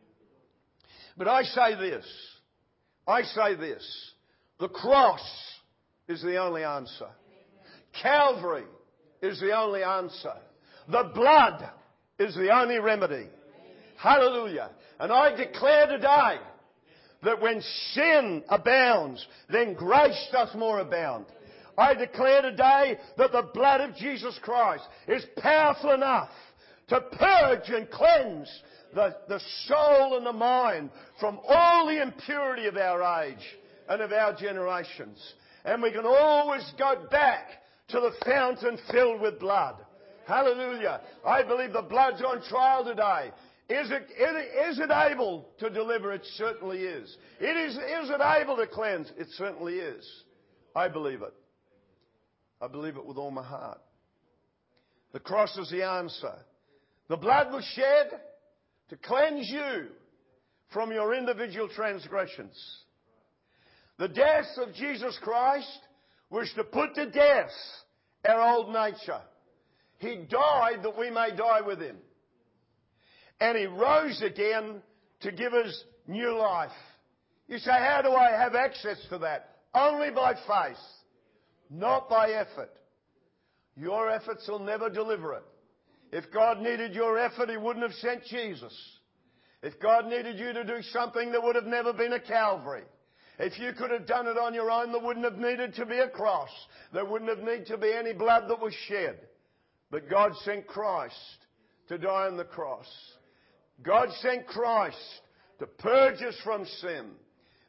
But I say this. I say this. The cross is the only answer. Calvary is the only answer. The blood is the only remedy. Hallelujah. And I declare today that when sin abounds, then grace doth more abound. I declare today that the blood of Jesus Christ is powerful enough to purge and cleanse the, the soul and the mind from all the impurity of our age and of our generations. And we can always go back to the fountain filled with blood. Hallelujah. I believe the blood's on trial today. Is it, is it able to deliver? It certainly is. It is, is it able to cleanse? It certainly is. I believe it. I believe it with all my heart. The cross is the answer. The blood was shed to cleanse you from your individual transgressions. The death of Jesus Christ was to put to death our old nature. He died that we may die with Him. And He rose again to give us new life. You say, how do I have access to that? Only by faith, not by effort. Your efforts will never deliver it. If God needed your effort, He wouldn't have sent Jesus. If God needed you to do something, there would have never been a Calvary. If you could have done it on your own, there wouldn't have needed to be a cross. There wouldn't have needed to be any blood that was shed. But God sent Christ to die on the cross. God sent Christ to purge us from sin.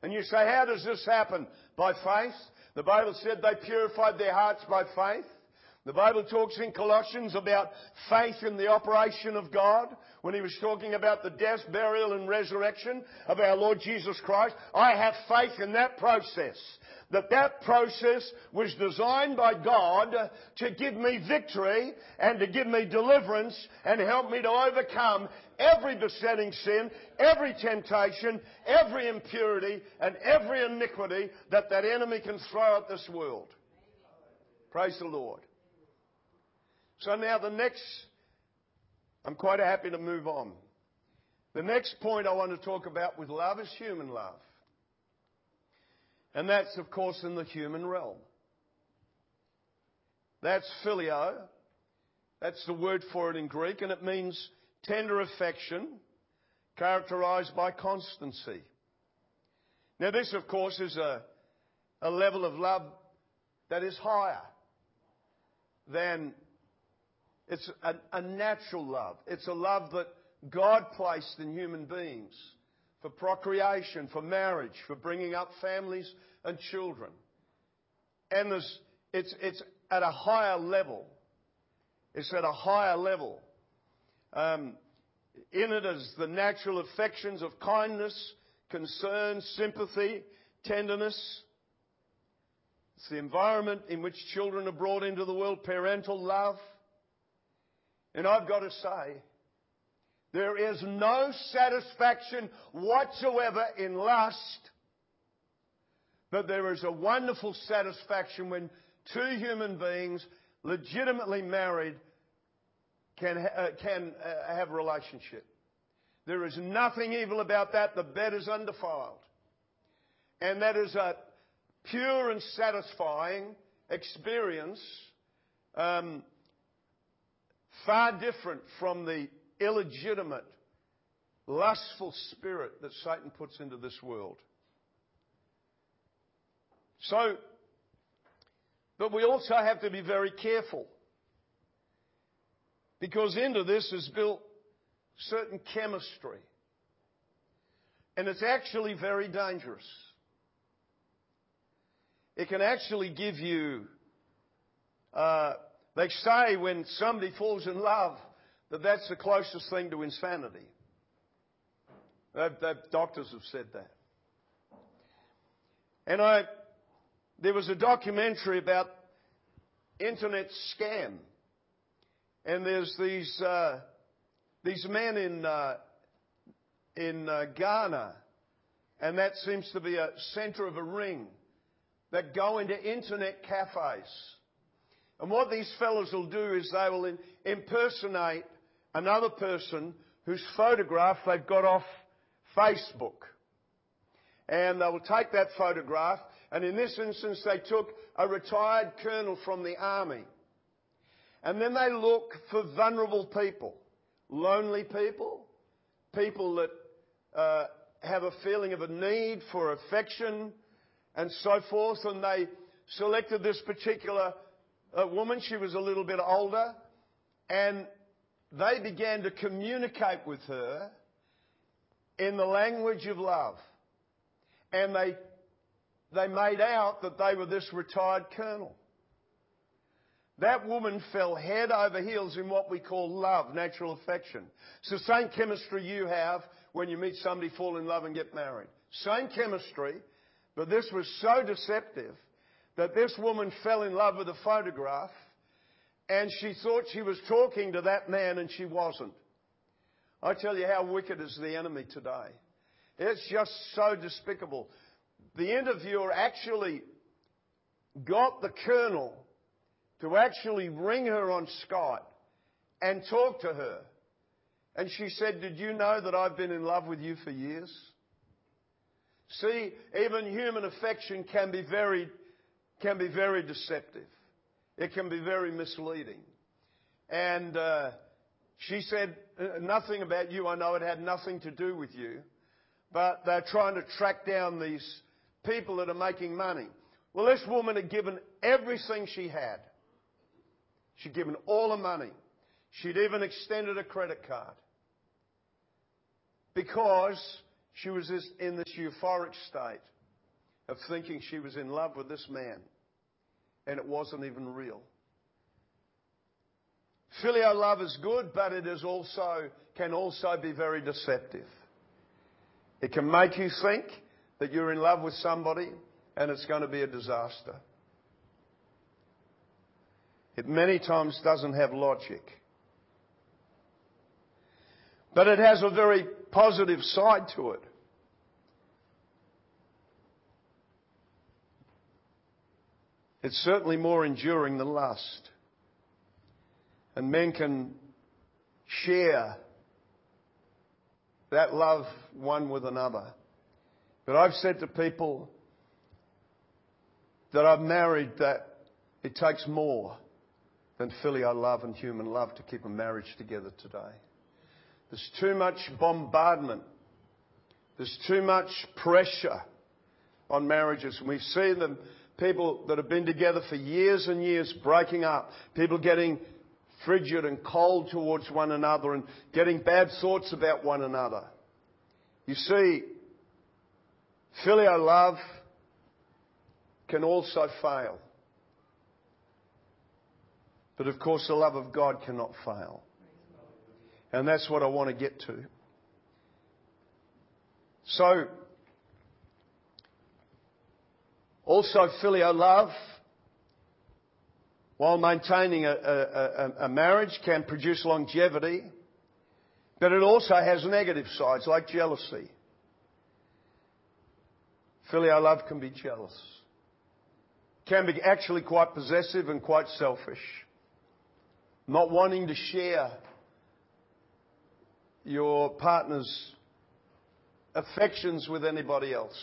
And you say, how does this happen? By faith. The Bible said they purified their hearts by faith. The Bible talks in Colossians about faith in the operation of God when he was talking about the death, burial and resurrection of our Lord Jesus Christ. I have faith in that process. That that process was designed by God to give me victory and to give me deliverance and help me to overcome every besetting sin, every temptation, every impurity and every iniquity that that enemy can throw at this world. Praise the Lord. So now the next, I'm quite happy to move on. The next point I want to talk about with love is human love. And that's, of course, in the human realm. That's phileo. That's the word for it in Greek, and it means tender affection, characterized by constancy. Now this, of course, is a, a level of love that is higher than It's a, a natural love. It's a love that God placed in human beings for procreation, for marriage, for bringing up families and children. And there's, it's, it's at a higher level. It's at a higher level. Um, in it is the natural affections of kindness, concern, sympathy, tenderness. It's the environment in which children are brought into the world, parental love. And I've got to say, there is no satisfaction whatsoever in lust, but there is a wonderful satisfaction when two human beings, legitimately married, can, uh, can uh, have a relationship. There is nothing evil about that. The bed is undefiled. And that is a pure and satisfying experience, um, far different from the illegitimate, lustful spirit that Satan puts into this world. So, but we also have to be very careful, because into this is built certain chemistry. And it's actually very dangerous. It can actually give you, uh, they say when somebody falls in love, that that's the closest thing to insanity. That, that doctors have said that. And I, there was a documentary about internet scam. And there's these, uh, these men in, uh, in uh, Ghana, and that seems to be a centre of a ring, that go into internet cafes. And what these fellows will do is they will in, impersonate another person whose photograph they've got off Facebook. And they will take that photograph, and in this instance they took a retired colonel from the army. And then they look for vulnerable people, lonely people, people that uh, have a feeling of a need for affection and so forth. And they selected this particular uh, woman. She was a little bit older, and they began to communicate with her in the language of love. And they, they made out that they were this retired colonel. That woman fell head over heels in what we call love, natural affection. It's the same chemistry you have when you meet somebody, fall in love and get married. Same chemistry, but this was so deceptive that this woman fell in love with a photograph, and she thought she was talking to that man, and she wasn't. I tell you how wicked is the enemy today. It's just so despicable. The interviewer actually got the colonel to actually ring her on Skype and talk to her. And she said, "Did you know that I've been in love with you for years?" See, even human affection can be very, can be very deceptive. It can be very misleading. And uh, she said, "Nothing about you. I know it had nothing to do with you. But they're trying to track down these people that are making money." Well, this woman had given everything she had. She'd given all her money. She'd even extended a credit card. Because She was this, in this euphoric state of thinking she was in love with this man, and it wasn't even real. Filial love is good, but it is also can also be very deceptive. It can make you think that you're in love with somebody, and it's going to be a disaster. It many times doesn't have logic. But it has a very positive side to it. It's certainly more enduring than lust. And men can share that love one with another. But I've said to people that I've married that it takes more than filial love and human love to keep a marriage together today. There's too much bombardment. There's too much pressure on marriages. And we see them, people that have been together for years and years breaking up. People getting frigid and cold towards one another and getting bad thoughts about one another. You see, filial love can also fail. But of course, the love of God cannot fail. And that's what I want to get to. So, also filial love, while maintaining a, a, a marriage, can produce longevity. But it also has negative sides, like jealousy. Filial love can be jealous. Can be actually quite possessive and quite selfish. Not wanting to share your partner's affections with anybody else.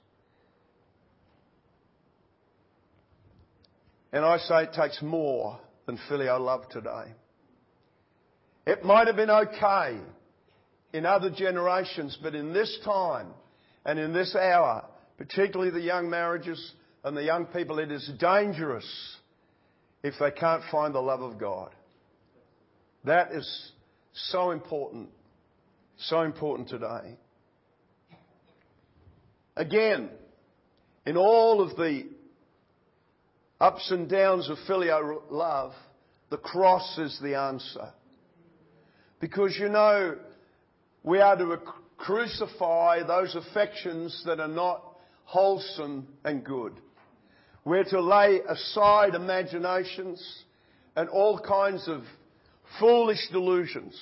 And I say it takes more than filial love today. It might have been okay in other generations, but in this time and in this hour, particularly the young marriages and the young people, it is dangerous if they can't find the love of God. That is so important. So important today. Again, in all of the ups and downs of filial love, the cross is the answer. Because, you know, we are to crucify those affections that are not wholesome and good. We're to lay aside imaginations and all kinds of foolish delusions.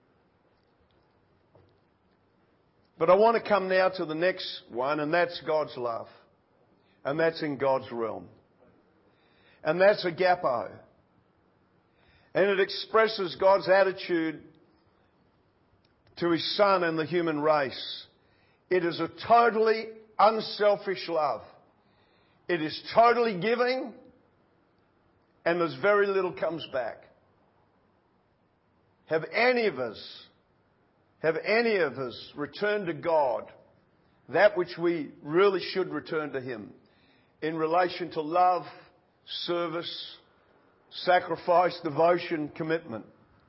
But I want to come now to the next one, and that's God's love. And that's in God's realm. And that's agapo. And it expresses God's attitude to His Son and the human race. It is a totally unselfish love. It is totally giving, and there's very little comes back. Have any of us Have any of us returned to God that which we really should return to Him in relation to love, service, sacrifice, devotion, commitment?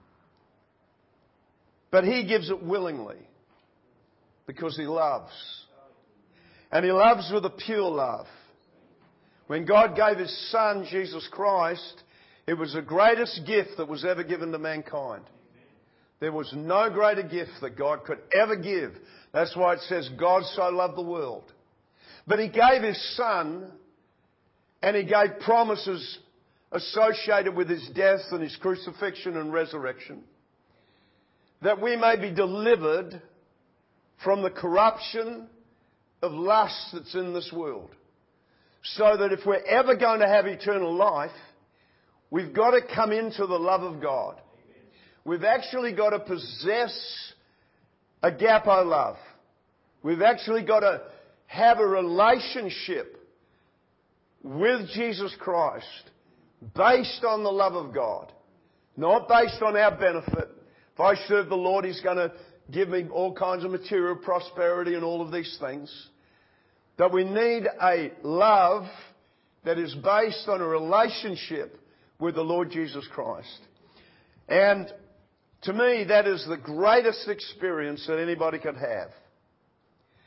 But He gives it willingly because He loves. And He loves with a pure love. When God gave His Son, Jesus Christ, it was the greatest gift that was ever given to mankind. There was no greater gift that God could ever give. That's why it says God so loved the world. But He gave His Son, and He gave promises associated with His death and His crucifixion and resurrection, that we may be delivered from the corruption of lust that's in this world. So that if we're ever going to have eternal life, we've got to come into the love of God. We've actually got to possess agapo love. We've actually got to have a relationship with Jesus Christ based on the love of God. Not based on our benefit. If I serve the Lord, He's going to give me all kinds of material prosperity and all of these things. That we need a love that is based on a relationship with the Lord Jesus Christ. And to me, that is the greatest experience that anybody could have.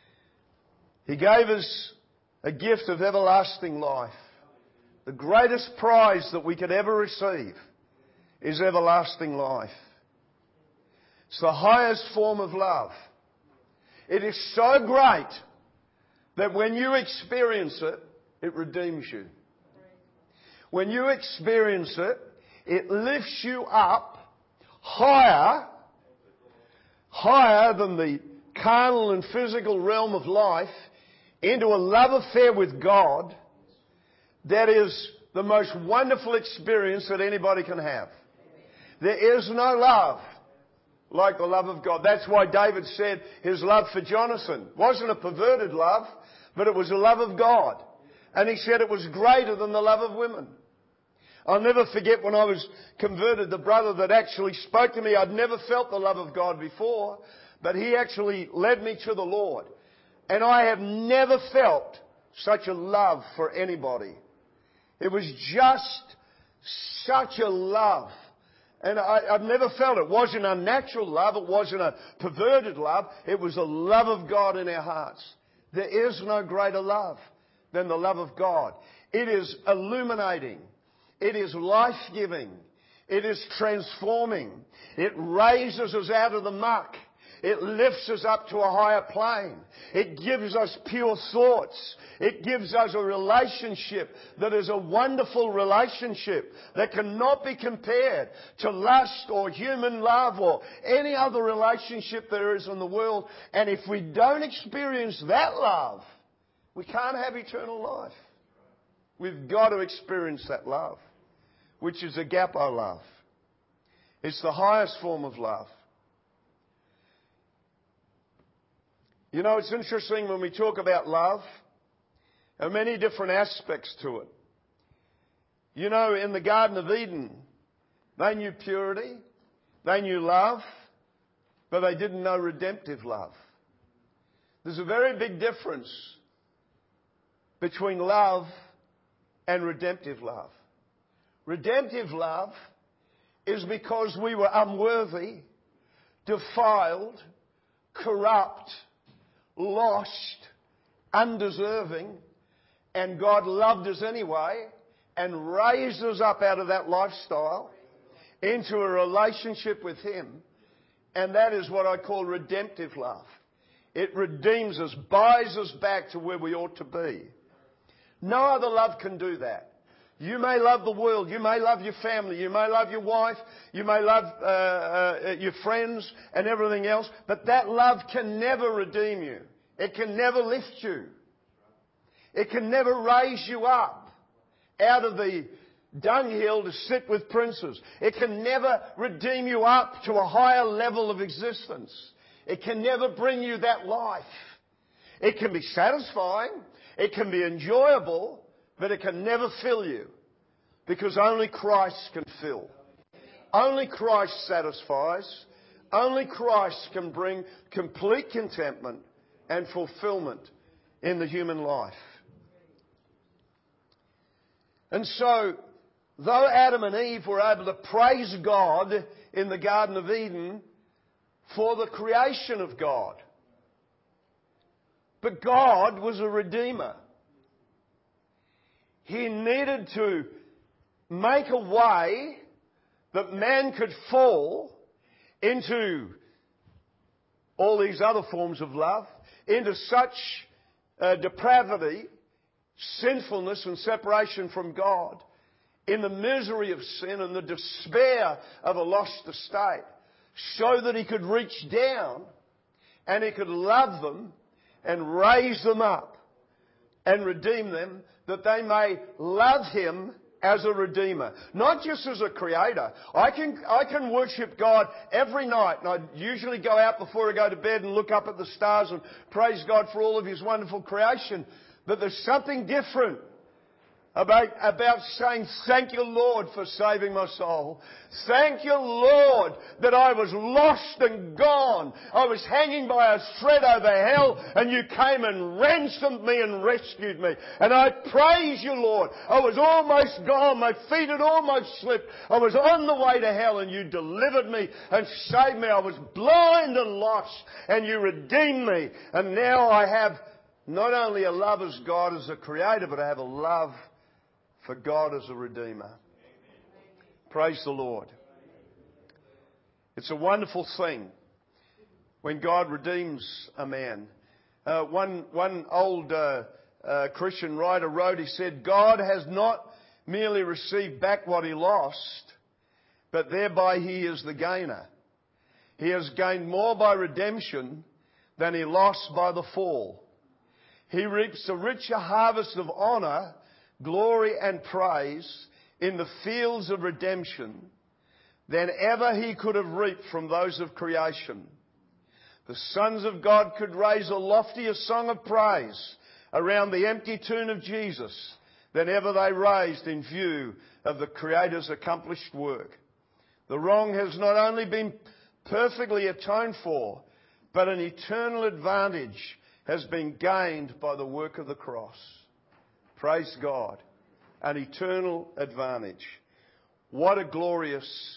He gave us a gift of everlasting life. The greatest prize that we could ever receive is everlasting life. It's the highest form of love. It is so great that when you experience it, it redeems you. When you experience it, it lifts you up higher, higher than the carnal and physical realm of life into a love affair with God that is the most wonderful experience that anybody can have. There is no love like the love of God. That's why David said his love for Jonathan wasn't a perverted love, but it was a love of God. And he said it was greater than the love of women. I'll never forget when I was converted, the brother that actually spoke to me, I'd never felt the love of God before, but he actually led me to the Lord. And I have never felt such a love for anybody. It was just such a love. And I, I've never felt it. It wasn't unnatural love. It wasn't a perverted love. It was the love of God in our hearts. There is no greater love than the love of God. It is illuminating. It is life-giving. It is transforming. It raises us out of the muck. It lifts us up to a higher plane. It gives us pure thoughts. It gives us a relationship that is a wonderful relationship that cannot be compared to lust or human love or any other relationship there is in the world. And if we don't experience that love, we can't have eternal life. We've got to experience that love, which is agape love. It's the highest form of love. You know, it's interesting when we talk about love, there are many different aspects to it. You know, in the Garden of Eden, they knew purity, they knew love, but they didn't know redemptive love. There's a very big difference between love and redemptive love. Redemptive love is because we were unworthy, defiled, corrupt, lost, undeserving, and God loved us anyway and raised us up out of that lifestyle into a relationship with Him. And that is what I call redemptive love. It redeems us, buys us back to where we ought to be. No other love can do that. You may love the world, you may love your family, you may love your wife, you may love uh, uh, your friends and everything else, but that love can never redeem you. It can never lift you. It can never raise you up out of the dunghill to sit with princes. It can never redeem you up to a higher level of existence. It can never bring you that life. It can be satisfying, it can be enjoyable, but it can never fill you, because only Christ can fill. Only Christ satisfies. Only Christ can bring complete contentment and fulfillment in the human life. And so, though Adam and Eve were able to praise God in the Garden of Eden for the creation of God, but God was a redeemer. He needed to make a way that man could fall into all these other forms of love, into such uh, depravity, sinfulness and separation from God, in the misery of sin and the despair of a lost estate, so that He could reach down and He could love them and raise them up and redeem them, that they may love Him as a redeemer, not just as a creator. I can, I can worship God every night, and I usually go out before I go to bed and look up at the stars and praise God for all of His wonderful creation. But there's something different about, about saying, thank you, Lord, for saving my soul. Thank you, Lord, that I was lost and gone. I was hanging by a thread over hell, and you came and ransomed me and rescued me. And I praise you, Lord. I was almost gone. My feet had almost slipped. I was on the way to hell, and you delivered me and saved me. I was blind and lost, and you redeemed me. And now I have not only a love as God as a creator, but I have a love for God as a redeemer. Praise the Lord. It's a wonderful thing when God redeems a man. Uh, one, one old uh, uh, Christian writer wrote, he said, God has not merely received back what he lost, but thereby he is the gainer. He has gained more by redemption than he lost by the fall. He reaps a richer harvest of honour, glory and praise in the fields of redemption than ever he could have reaped from those of creation. The sons of God could raise a loftier song of praise around the empty tomb of Jesus than ever they raised in view of the Creator's accomplished work. The wrong has not only been perfectly atoned for, but an eternal advantage has been gained by the work of the cross. Praise God. An eternal advantage. What a glorious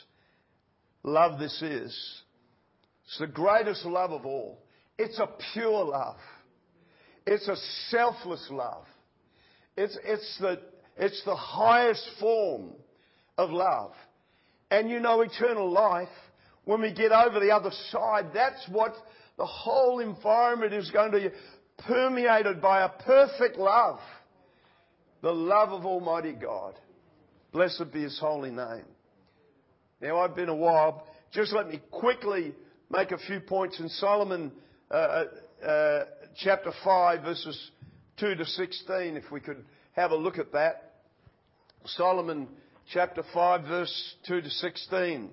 love this is. It's the greatest love of all. It's a pure love. It's a selfless love. It's, it's, the, it's the highest form of love. And you know, eternal life, when we get over the other side, that's what the whole environment is going to be permeated by, a perfect love. The love of Almighty God. Blessed be His holy name. Now, I've been a while. Just let me quickly make a few points in Solomon uh, uh, chapter five, verses two to sixteen, if we could have a look at that. Solomon chapter five, verse two to sixteen.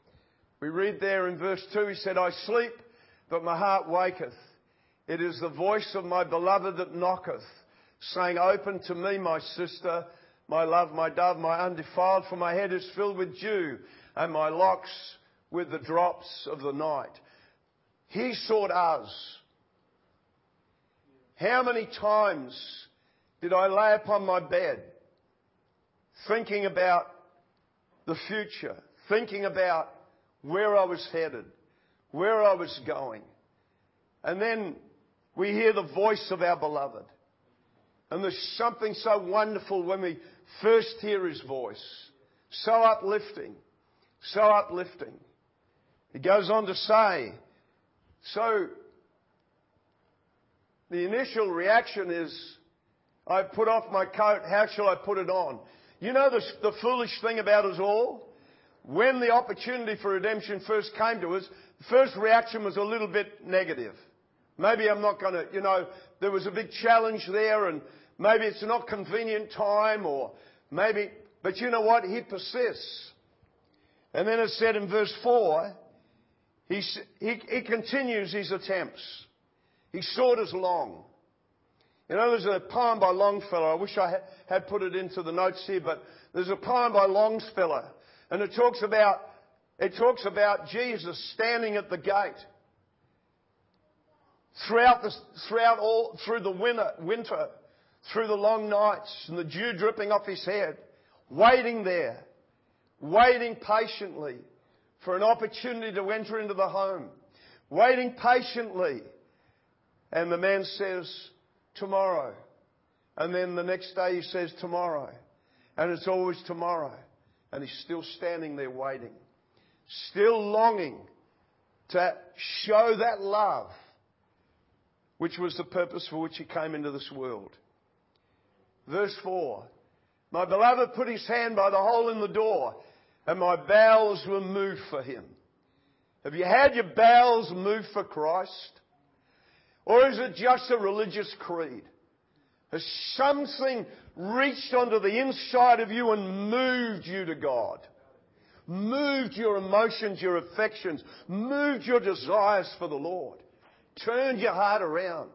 We read there in verse two, he said, I sleep, but my heart waketh. It is the voice of my beloved that knocketh, saying, open to me, my sister, my love, my dove, my undefiled, for my head is filled with dew, and my locks with the drops of the night. He sought us. How many times did I lay upon my bed thinking about the future, thinking about where I was headed, where I was going? And then we hear the voice of our beloved. And there's something so wonderful when we first hear His voice. So uplifting. So uplifting. He goes on to say, so the initial reaction is, I put off my coat, how shall I put it on? You know the, the foolish thing about us all? When the opportunity for redemption first came to us, the first reaction was a little bit negative. Maybe I'm not going to, you know, there was a big challenge there, and maybe it's not convenient time, or maybe, but you know what? He persists. And then it said in verse four, he, he, he continues his attempts. He sought as long. You know, there's a poem by Longfellow. I wish I had, had put it into the notes here, but there's a poem by Longfellow, and it talks about, it talks about Jesus standing at the gate. Throughout the, throughout all, through the winter, winter, through the long nights and the dew dripping off His head, waiting there, waiting patiently for an opportunity to enter into the home, waiting patiently. And the man says, tomorrow. And then the next day he says, tomorrow. And it's always tomorrow. And he's still standing there waiting, still longing to show that love, which was the purpose for which He came into this world. Verse four, my beloved put his hand by the hole in the door, and my bowels were moved for Him. Have you had your bowels moved for Christ? Or is it just a religious creed? Has something reached onto the inside of you and moved you to God? Moved your emotions, your affections, moved your desires for the Lord? Turned your heart around?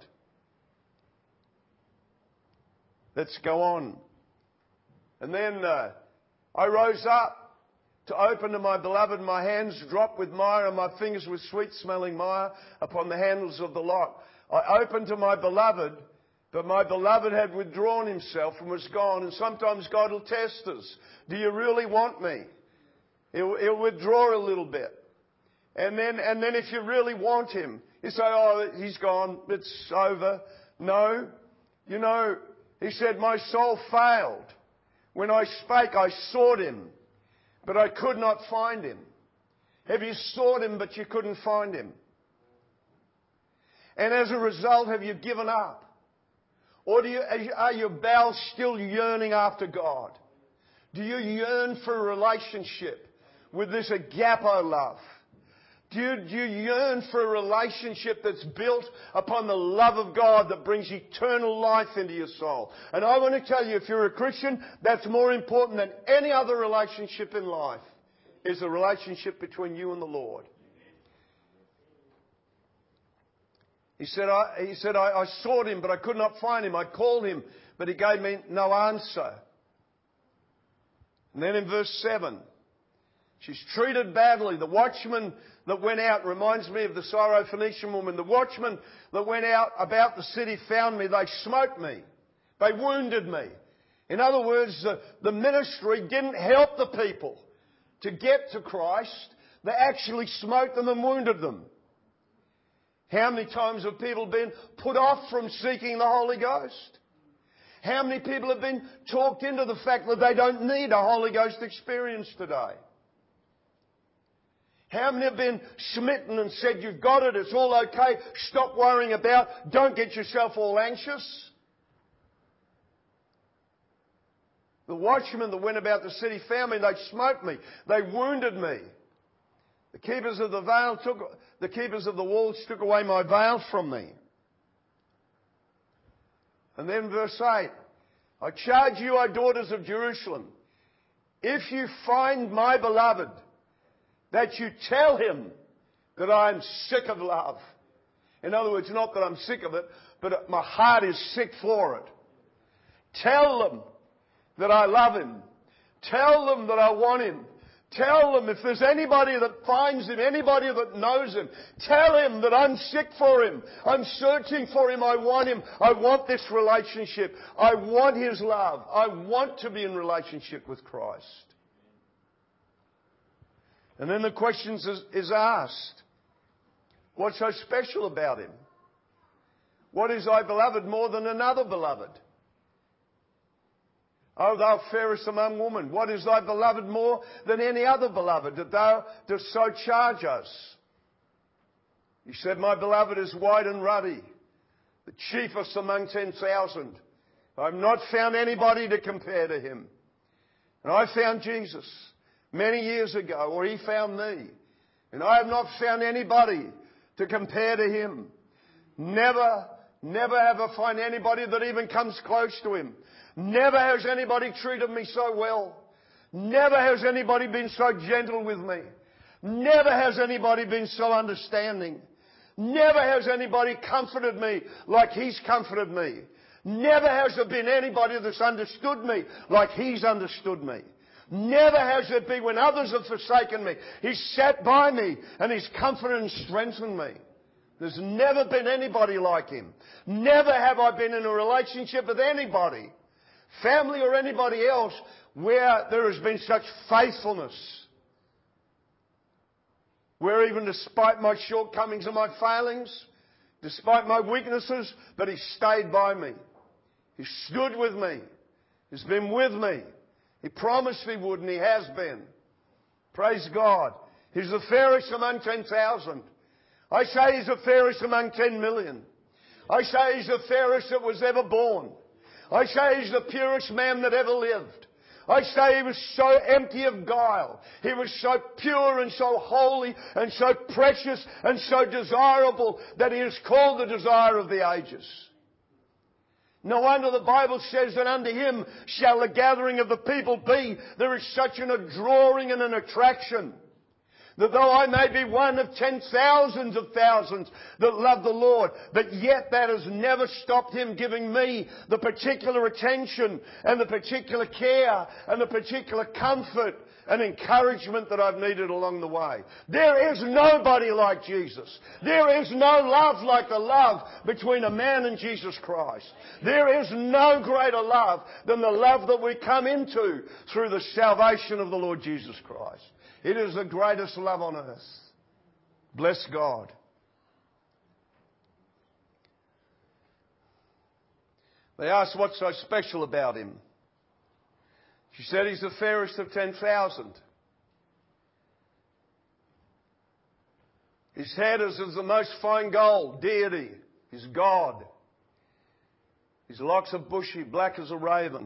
Let's go on. And then uh, I rose up to open to my beloved. My hands dropped with mire, and my fingers with sweet-smelling mire upon the handles of the lock. I opened to my beloved, but my beloved had withdrawn himself and was gone. And sometimes God will test us. Do you really want me? He'll, he'll withdraw a little bit. And then, and then if you really want Him, you say, oh, He's gone. It's over. No. You know, he said, my soul failed. When I spake, I sought him, but I could not find him. Have you sought him, but you couldn't find him? And as a result, have you given up? Or do you, are your bowels still yearning after God? Do you yearn for a relationship with this agape love? Do you, do you yearn for a relationship that's built upon the love of God that brings eternal life into your soul? And I want to tell you, if you're a Christian, that's more important than any other relationship in life, is a relationship between you and the Lord. He said, I, he said, I, I sought him, but I could not find him. I called him, but he gave me no answer. And then in verse seven, she's treated badly. The watchman that went out reminds me of the Syrophoenician woman. The watchman that went out about the city found me. They smote me. They wounded me. In other words, the, the ministry didn't help the people to get to Christ. They actually smote them and wounded them. How many times have people been put off from seeking the Holy Ghost? How many people have been talked into the fact that they don't need a Holy Ghost experience today? How many have been smitten and said, you've got it, it's all okay, stop worrying about, don't get yourself all anxious? The watchmen that went about the city found me, they smote me, they wounded me. The keepers of the veil took, the keepers of the walls took away my veil from me. And then verse eight, I charge you, O daughters of Jerusalem, if you find my beloved, that you tell him that I am sick of love. In other words, not that I'm sick of it, but my heart is sick for it. Tell them that I love him. Tell them that I want him. Tell them if there's anybody that finds him, anybody that knows him, tell him that I'm sick for him. I'm searching for him. I want him. I want this relationship. I want his love. I want to be in relationship with Christ. And then the question is, is asked, what's so special about him? What is thy beloved more than another beloved? O thou fairest among women, what is thy beloved more than any other beloved, that thou dost so charge us? He said, my beloved is white and ruddy, the chiefest among ten thousand. I have not found anybody to compare to him. And I found Jesus many years ago, or he found me. And I have not found anybody to compare to him. Never, never have I found anybody that even comes close to him. Never has anybody treated me so well. Never has anybody been so gentle with me. Never has anybody been so understanding. Never has anybody comforted me like he's comforted me. Never has there been anybody that's understood me like he's understood me. Never has there been, when others have forsaken me, he's sat by me and he's comforted and strengthened me. There's never been anybody like him. Never have I been in a relationship with anybody, family or anybody else, where there has been such faithfulness. Where even despite my shortcomings and my failings, despite my weaknesses, that he stayed by me. He stood with me. He's been with me. He promised he would, and he has been. Praise God. He's the fairest among ten thousand. I say he's the fairest among ten million. I say he's the fairest that was ever born. I say he's the purest man that ever lived. I say he was so empty of guile. He was so pure and so holy and so precious and so desirable that he is called the desire of the ages. No wonder the Bible says that unto him shall the gathering of the people be. There is such an drawing and an attraction, that though I may be one of ten thousands of thousands that love the Lord, but yet that has never stopped him giving me the particular attention and the particular care and the particular comfort and encouragement that I've needed along the way. There is nobody like Jesus. There is no love like the love between a man and Jesus Christ. There is no greater love than the love that we come into through the salvation of the Lord Jesus Christ. It is the greatest love on earth. Bless God. They asked what's so special about him. She said he's the fairest of ten thousand. His head is as the most fine gold, deity. He's God. His locks are bushy, black as a raven.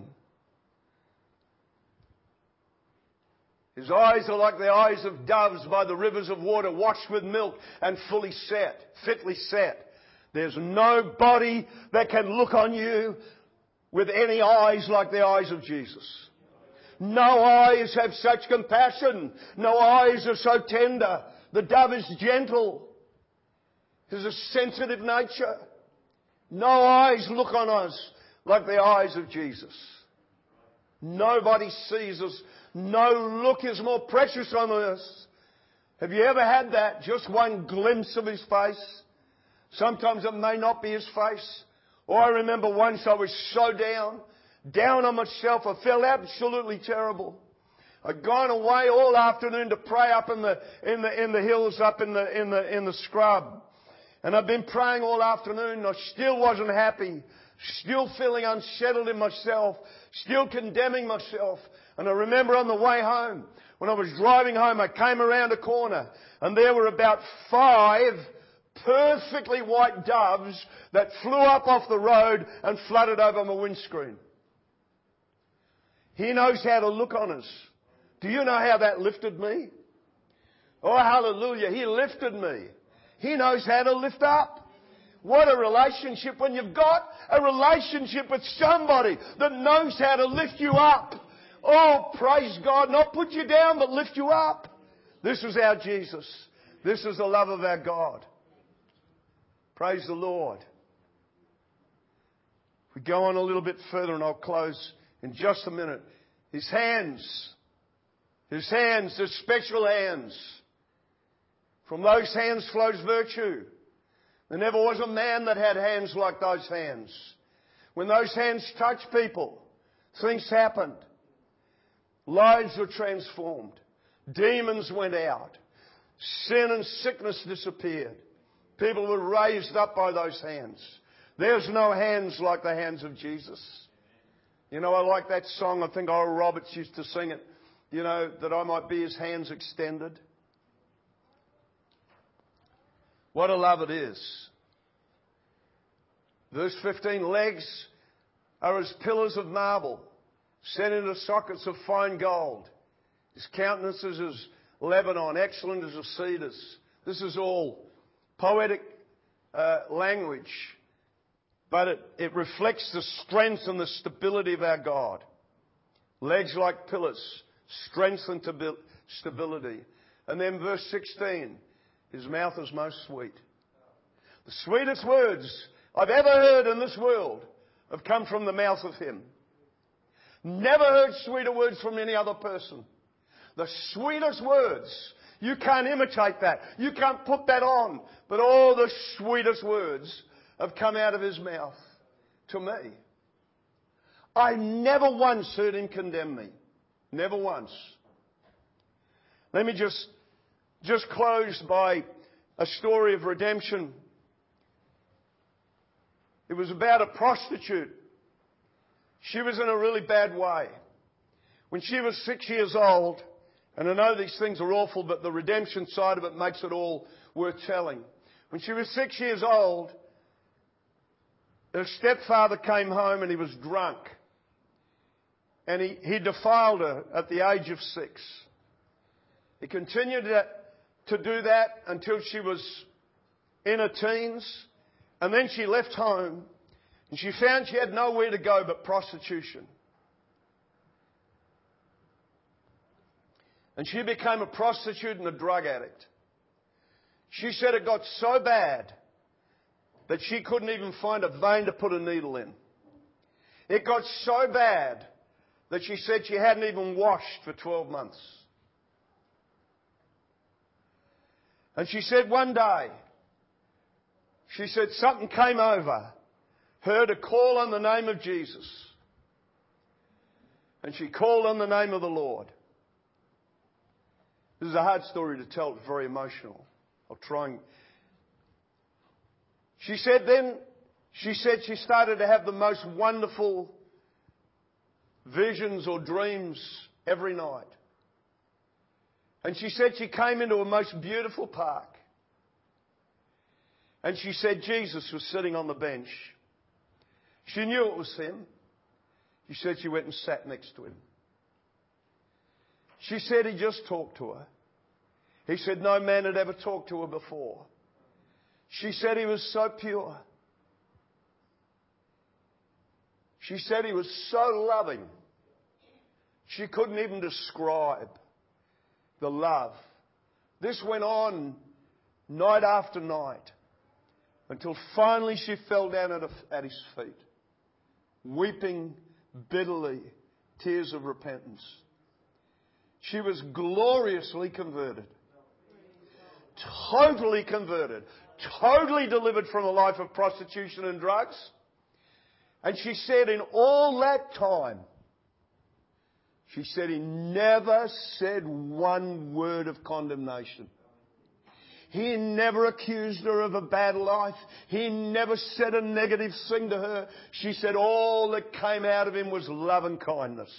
His eyes are like the eyes of doves by the rivers of water, washed with milk and fully set, fitly set. There's nobody that can look on you with any eyes like the eyes of Jesus. No eyes have such compassion. No eyes are so tender. The dove is gentle. Has a sensitive nature. No eyes look on us like the eyes of Jesus. Nobody sees us. No look is more precious on us. Have you ever had that? Just one glimpse of His face? Sometimes it may not be His face. Or I remember once I was so down, down on myself. I felt absolutely terrible. I'd gone away all afternoon to pray up in the in the in the hills, up in the in the in the scrub, and I'd been praying all afternoon. And I still wasn't happy, still feeling unsettled in myself, still condemning myself. And I remember on the way home, when I was driving home, I came around a corner, and there were about five perfectly white doves that flew up off the road and fluttered over my windscreen. He knows how to look on us. Do you know how that lifted me? Oh, hallelujah. He lifted me. He knows how to lift up. What a relationship when you've got a relationship with somebody that knows how to lift you up. Oh, praise God. Not put you down, but lift you up. This is our Jesus. This is the love of our God. Praise the Lord. We go on a little bit further and I'll close in just a minute. His hands. His hands, his special hands. From those hands flows virtue. There never was a man that had hands like those hands. When those hands touch people, things happened. Lives were transformed. Demons went out. Sin and sickness disappeared. People were raised up by those hands. There's no hands like the hands of Jesus. You know, I like that song. I think Oral Roberts used to sing it. You know, that I might be His hands extended. What a love it is. Verse fifteen, legs are as pillars of marble, set into sockets of fine gold. His countenance is as Lebanon, excellent as the cedars. This is all poetic uh, language, but it, it reflects the strength and the stability of our God. Legs like pillars, strength and stability. And then verse sixteen, His mouth is most sweet. The sweetest words I've ever heard in this world have come from the mouth of Him. Never heard sweeter words from any other person. The sweetest words. You can't imitate that. You can't put that on. But all the sweetest words have come out of His mouth to me. I never once heard Him condemn me. Never once. Let me just, just close by a story of redemption. It was about a prostitute. She was in a really bad way. When she was six years old, and I know these things are awful, but the redemption side of it makes it all worth telling. When she was six years old, her stepfather came home and he was drunk. And he, he defiled her at the age of six. He continued to, to do that until she was in her teens. And then she left home. And she found she had nowhere to go but prostitution. And she became a prostitute and a drug addict. She said it got so bad that she couldn't even find a vein to put a needle in. It got so bad that she said she hadn't even washed for twelve months. And she said one day, she said something came over her to call on the name of Jesus. And she called on the name of the Lord. This is a hard story to tell. It's very emotional. I'll try and... She said then She said she started to have the most wonderful visions or dreams every night. And she said she came into a most beautiful park. And she said Jesus was sitting on the bench. She knew it was him. She said she went and sat next to him. She said he just talked to her. He said no man had ever talked to her before. She said he was so pure. She said he was so loving. She couldn't even describe the love. This went on night after night until finally she fell down at, a, at his feet, weeping bitterly, tears of repentance. She was gloriously converted. Totally converted. Totally delivered from a life of prostitution and drugs. And she said in all that time, she said he never said one word of condemnation. He never accused her of a bad life. He never said a negative thing to her. She said all that came out of him was love and kindness.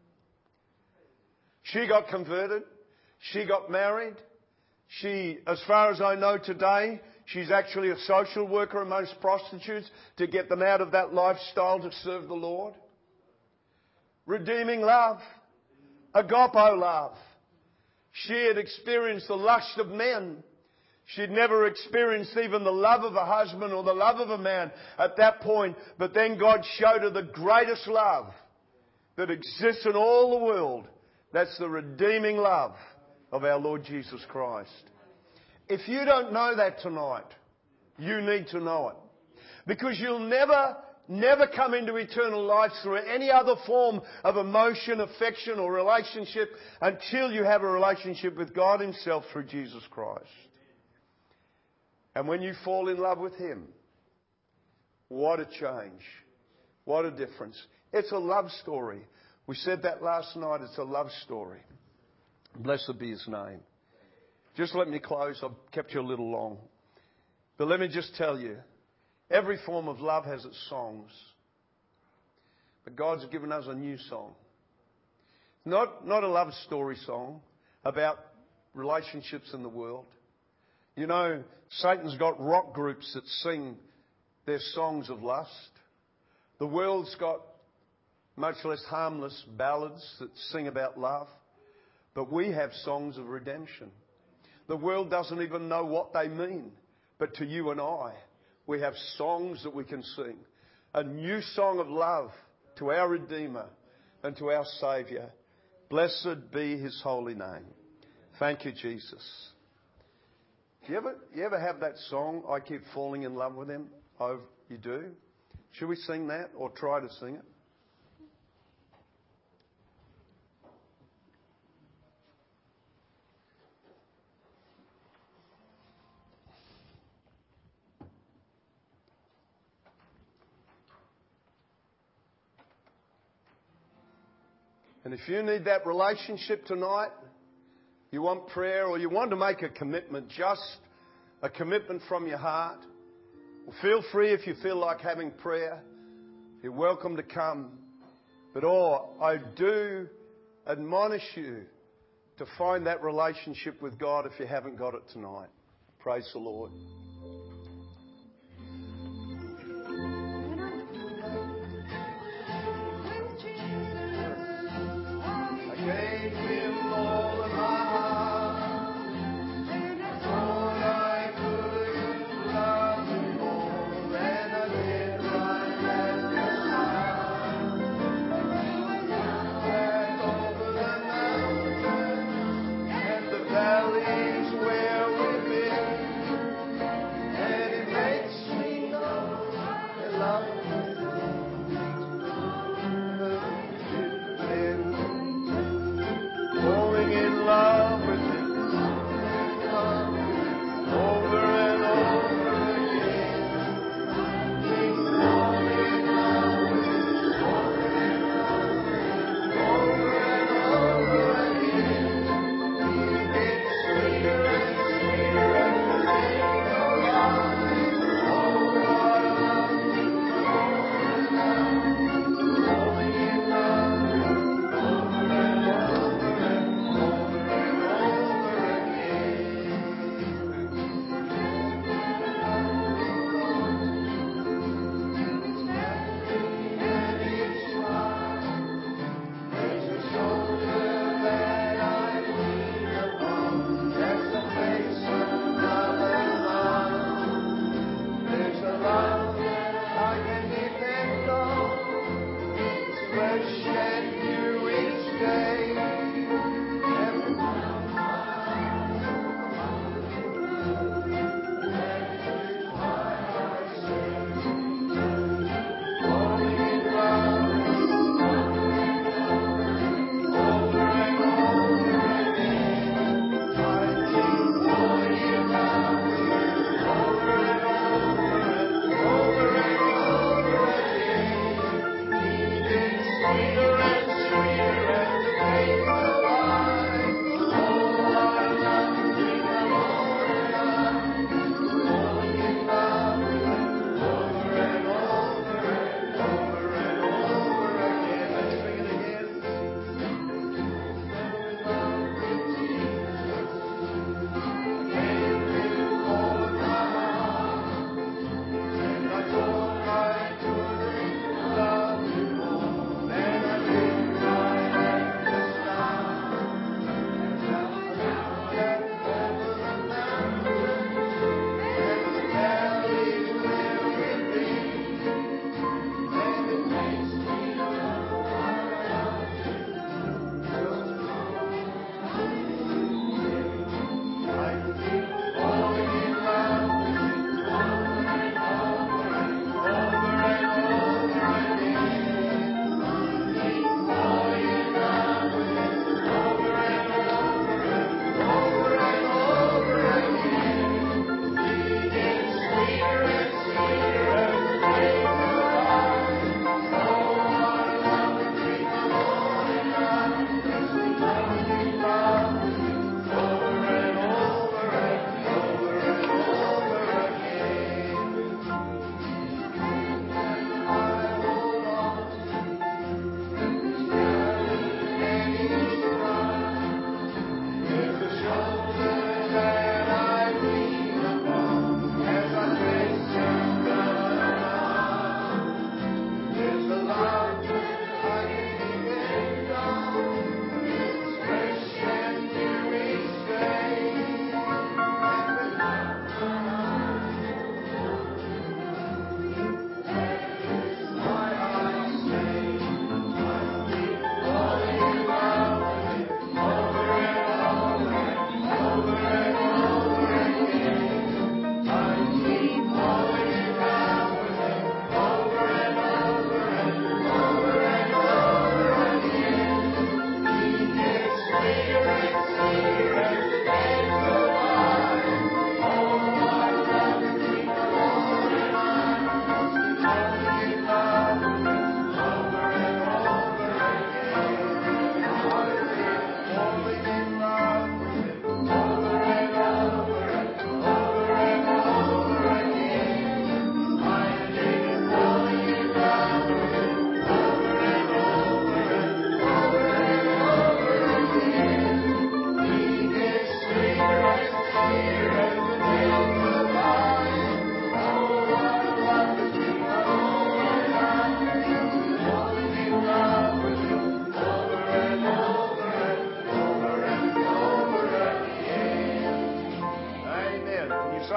She got converted. She got married. She, as far as I know today, she's actually a social worker amongst prostitutes to get them out of that lifestyle to serve the Lord. Redeeming love. Agape love. She had experienced the lust of men. She'd never experienced even the love of a husband or the love of a man at that point. But then God showed her the greatest love that exists in all the world. That's the redeeming love of our Lord Jesus Christ. If you don't know that tonight, you need to know it. Because you'll never, never come into eternal life through any other form of emotion, affection or relationship until you have a relationship with God Himself through Jesus Christ. And when you fall in love with Him, what a change. What a difference. It's a love story. We said that last night. It's a love story. Blessed be His name. Just let me close. I've kept you a little long. But let me just tell you, every form of love has its songs. But God's given us a new song. Not, not a love story song about relationships in the world. You know, Satan's got rock groups that sing their songs of lust. The world's got much less harmless ballads that sing about love. But we have songs of redemption. The world doesn't even know what they mean. But to you and I, we have songs that we can sing. A new song of love to our Redeemer and to our Saviour. Blessed be His holy name. Thank you, Jesus. Do you ever, you ever have that song, I Keep Falling in Love with Him? Oh, you do? Should we sing that or try to sing it? And if you need that relationship tonight, you want prayer or you want to make a commitment, just a commitment from your heart, well, feel free if you feel like having prayer. You're welcome to come. But oh, I do admonish you to find that relationship with God if you haven't got it tonight. Praise the Lord. Gave Him all of my heart, and I thought I could love Him more than I did right at the start. Back over the mountains and the valleys where we've been,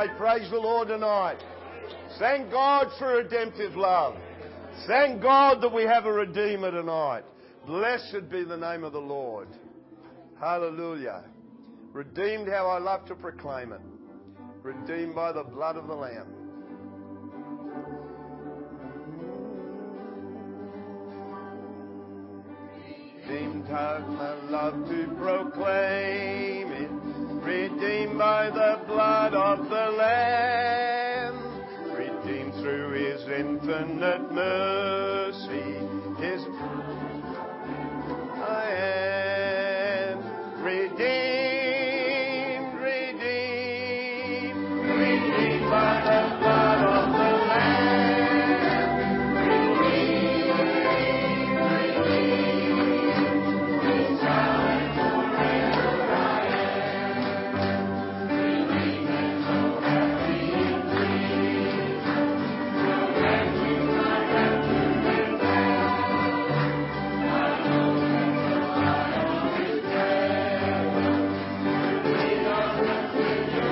tonight. Praise the Lord tonight. Thank God for redemptive love. Thank God that we have a Redeemer tonight. Blessed be the name of the Lord. Hallelujah. Redeemed, how I love to proclaim it. Redeemed by the blood of the Lamb. Redeemed, how I love to proclaim it. Redeemed by the blood of the Lamb. Redeemed through His infinite mercy. His I am redeemed, redeemed, redeemed by the blood of the Lamb. Redeemed, redeemed, His child forever I am. Redeemed and so happy and free. From rapture my rapture is down. I know that the Zion is there. We are left with your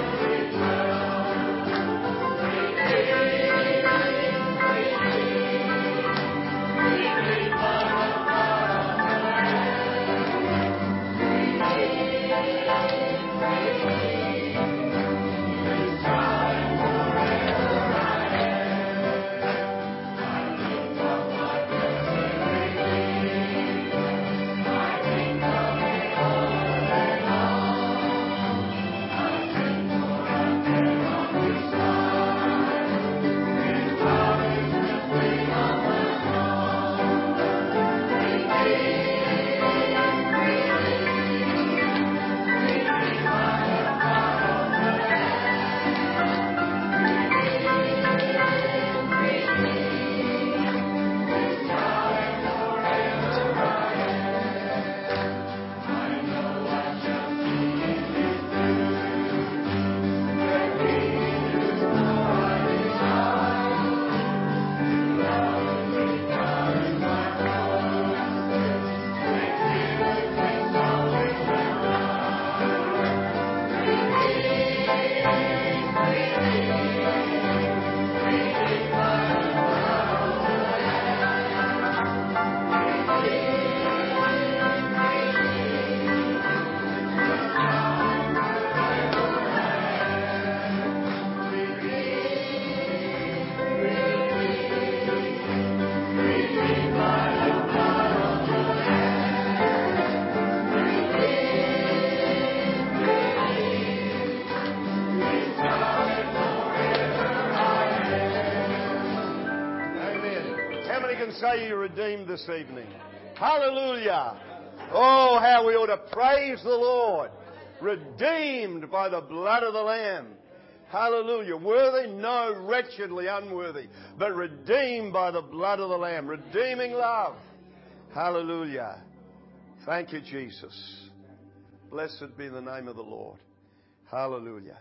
Say you're redeemed this evening. Hallelujah. Oh, how we ought to praise the Lord. Redeemed by the blood of the Lamb. Hallelujah. Worthy? No, wretchedly unworthy. But redeemed by the blood of the Lamb. Redeeming love. Hallelujah. Thank you, Jesus. Blessed be the name of the Lord. Hallelujah.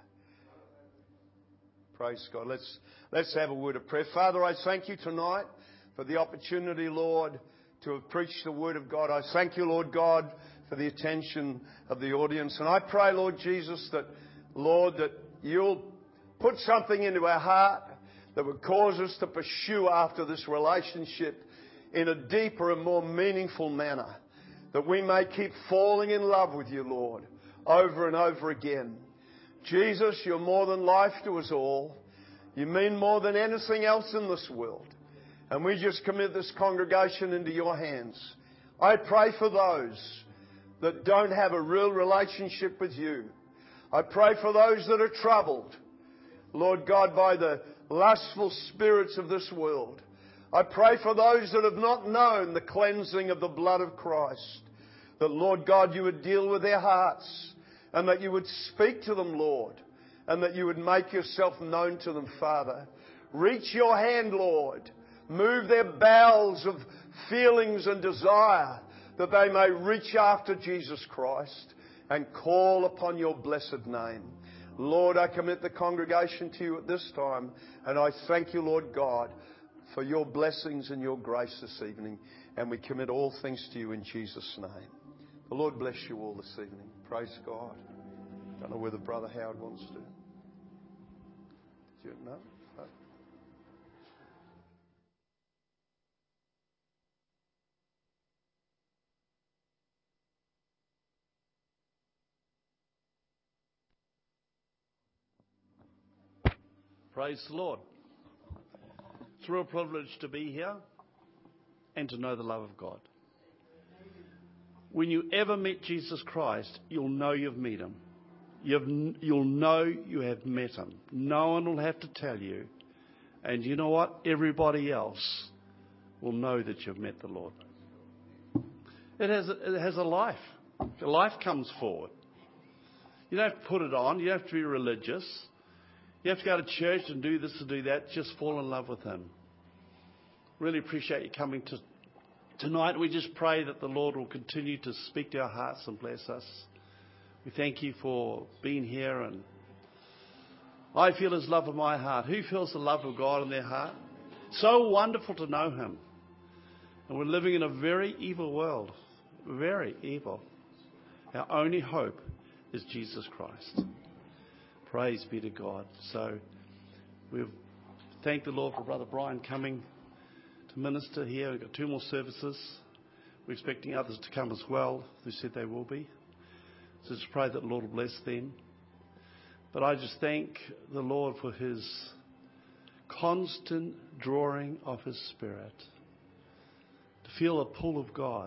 Praise God. Let's, let's have a word of prayer. Father, I thank you tonight for the opportunity, Lord, to have preached the Word of God. I thank you, Lord God, for the attention of the audience. And I pray, Lord Jesus, that, Lord, that you'll put something into our heart that would cause us to pursue after this relationship in a deeper and more meaningful manner. That we may keep falling in love with you, Lord, over and over again. Jesus, you're more than life to us all. You mean more than anything else in this world. And we just commit this congregation into your hands. I pray for those that don't have a real relationship with you. I pray for those that are troubled, Lord God, by the lustful spirits of this world. I pray for those that have not known the cleansing of the blood of Christ. That, Lord God, you would deal with their hearts and that you would speak to them, Lord, and that you would make yourself known to them, Father. Reach your hand, Lord. Move their bowels of feelings and desire that they may reach after Jesus Christ and call upon your blessed name. Lord, I commit the congregation to you at this time, and I thank you, Lord God, for your blessings and your grace this evening. And we commit all things to you in Jesus' name. The Lord bless you all this evening. Praise God. Don't know whether Brother Howard wants to. Do you know? No? Praise the Lord. It's a real privilege to be here and to know the love of God. When you ever meet Jesus Christ, you'll know you've met him. You've, you'll know you have met him. No one will have to tell you. And you know what? Everybody else will know that you've met the Lord. It has, it has a life. A life comes forward. You don't have to put it on. You don't have to be religious. You have to go to church and do this and do that. Just fall in love with him. Really appreciate you coming to tonight. We just pray that the Lord will continue to speak to our hearts and bless us. We thank you for being here, and I feel his love in my heart. Who feels the love of God in their heart? So wonderful to know him. And we're living in a very evil world. Very evil. Our only hope is Jesus Christ. Praise be to God. So we've thanked the Lord for Brother Brian coming to minister here. We've got two more services. We're expecting others to come as well, who said they will be. So just pray that the Lord will bless them. But I just thank the Lord for his constant drawing of his Spirit. To feel a pull of God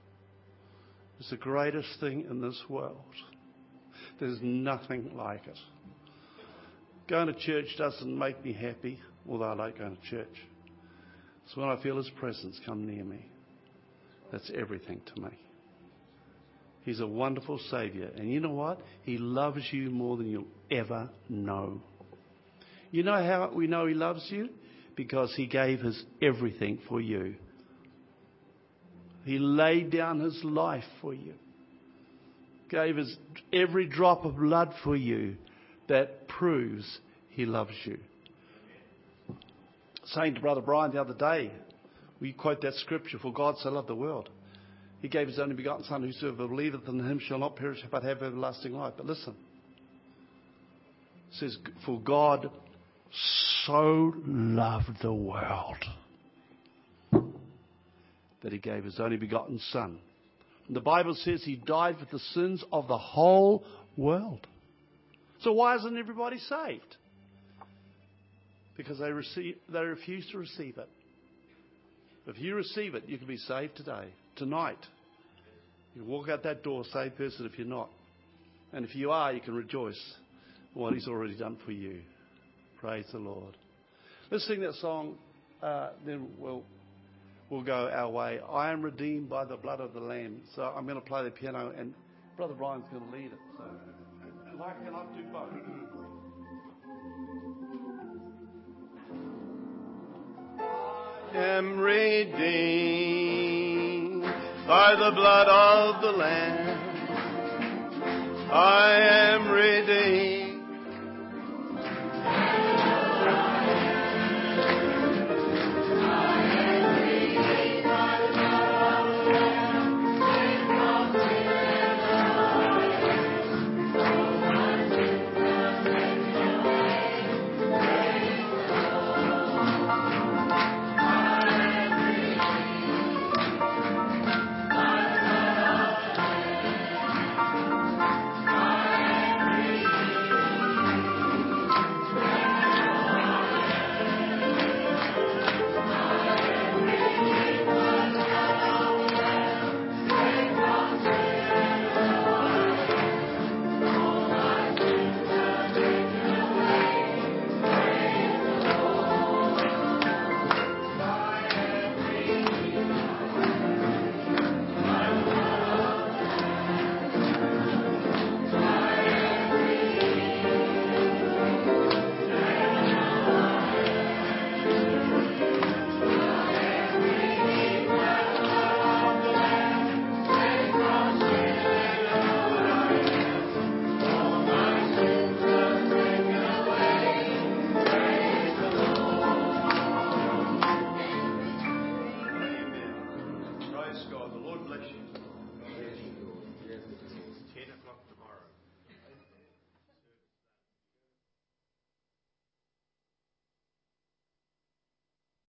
is the greatest thing in this world. There's nothing like it. Going to church doesn't make me happy, although I like going to church. It's when I feel his presence come near me. That's everything to me. He's a wonderful Saviour. And you know what? He loves you more than you'll ever know. You know how we know he loves you? Because he gave his everything for you. He laid down his life for you. Gave his every drop of blood for you. That proves he loves you. Saying to Brother Brian the other day, we quote that scripture, for God so loved the world. He gave his only begotten Son, whosoever believeth in him shall not perish but have everlasting life. But listen, it says, for God so loved the world that he gave his only begotten Son. And the Bible says he died for the sins of the whole world. So why isn't everybody saved? Because they receive, they refuse to receive it. If you receive it, you can be saved today, tonight. You can walk out that door, saved person if you're not. And if you are, you can rejoice in what he's already done for you. Praise the Lord. Let's sing that song, uh, then we'll, we'll go our way. I am redeemed by the blood of the Lamb. So I'm going to play the piano, and Brother Brian's going to lead it. So. Why can I do both? I am redeemed by the blood of the Lamb. I am redeemed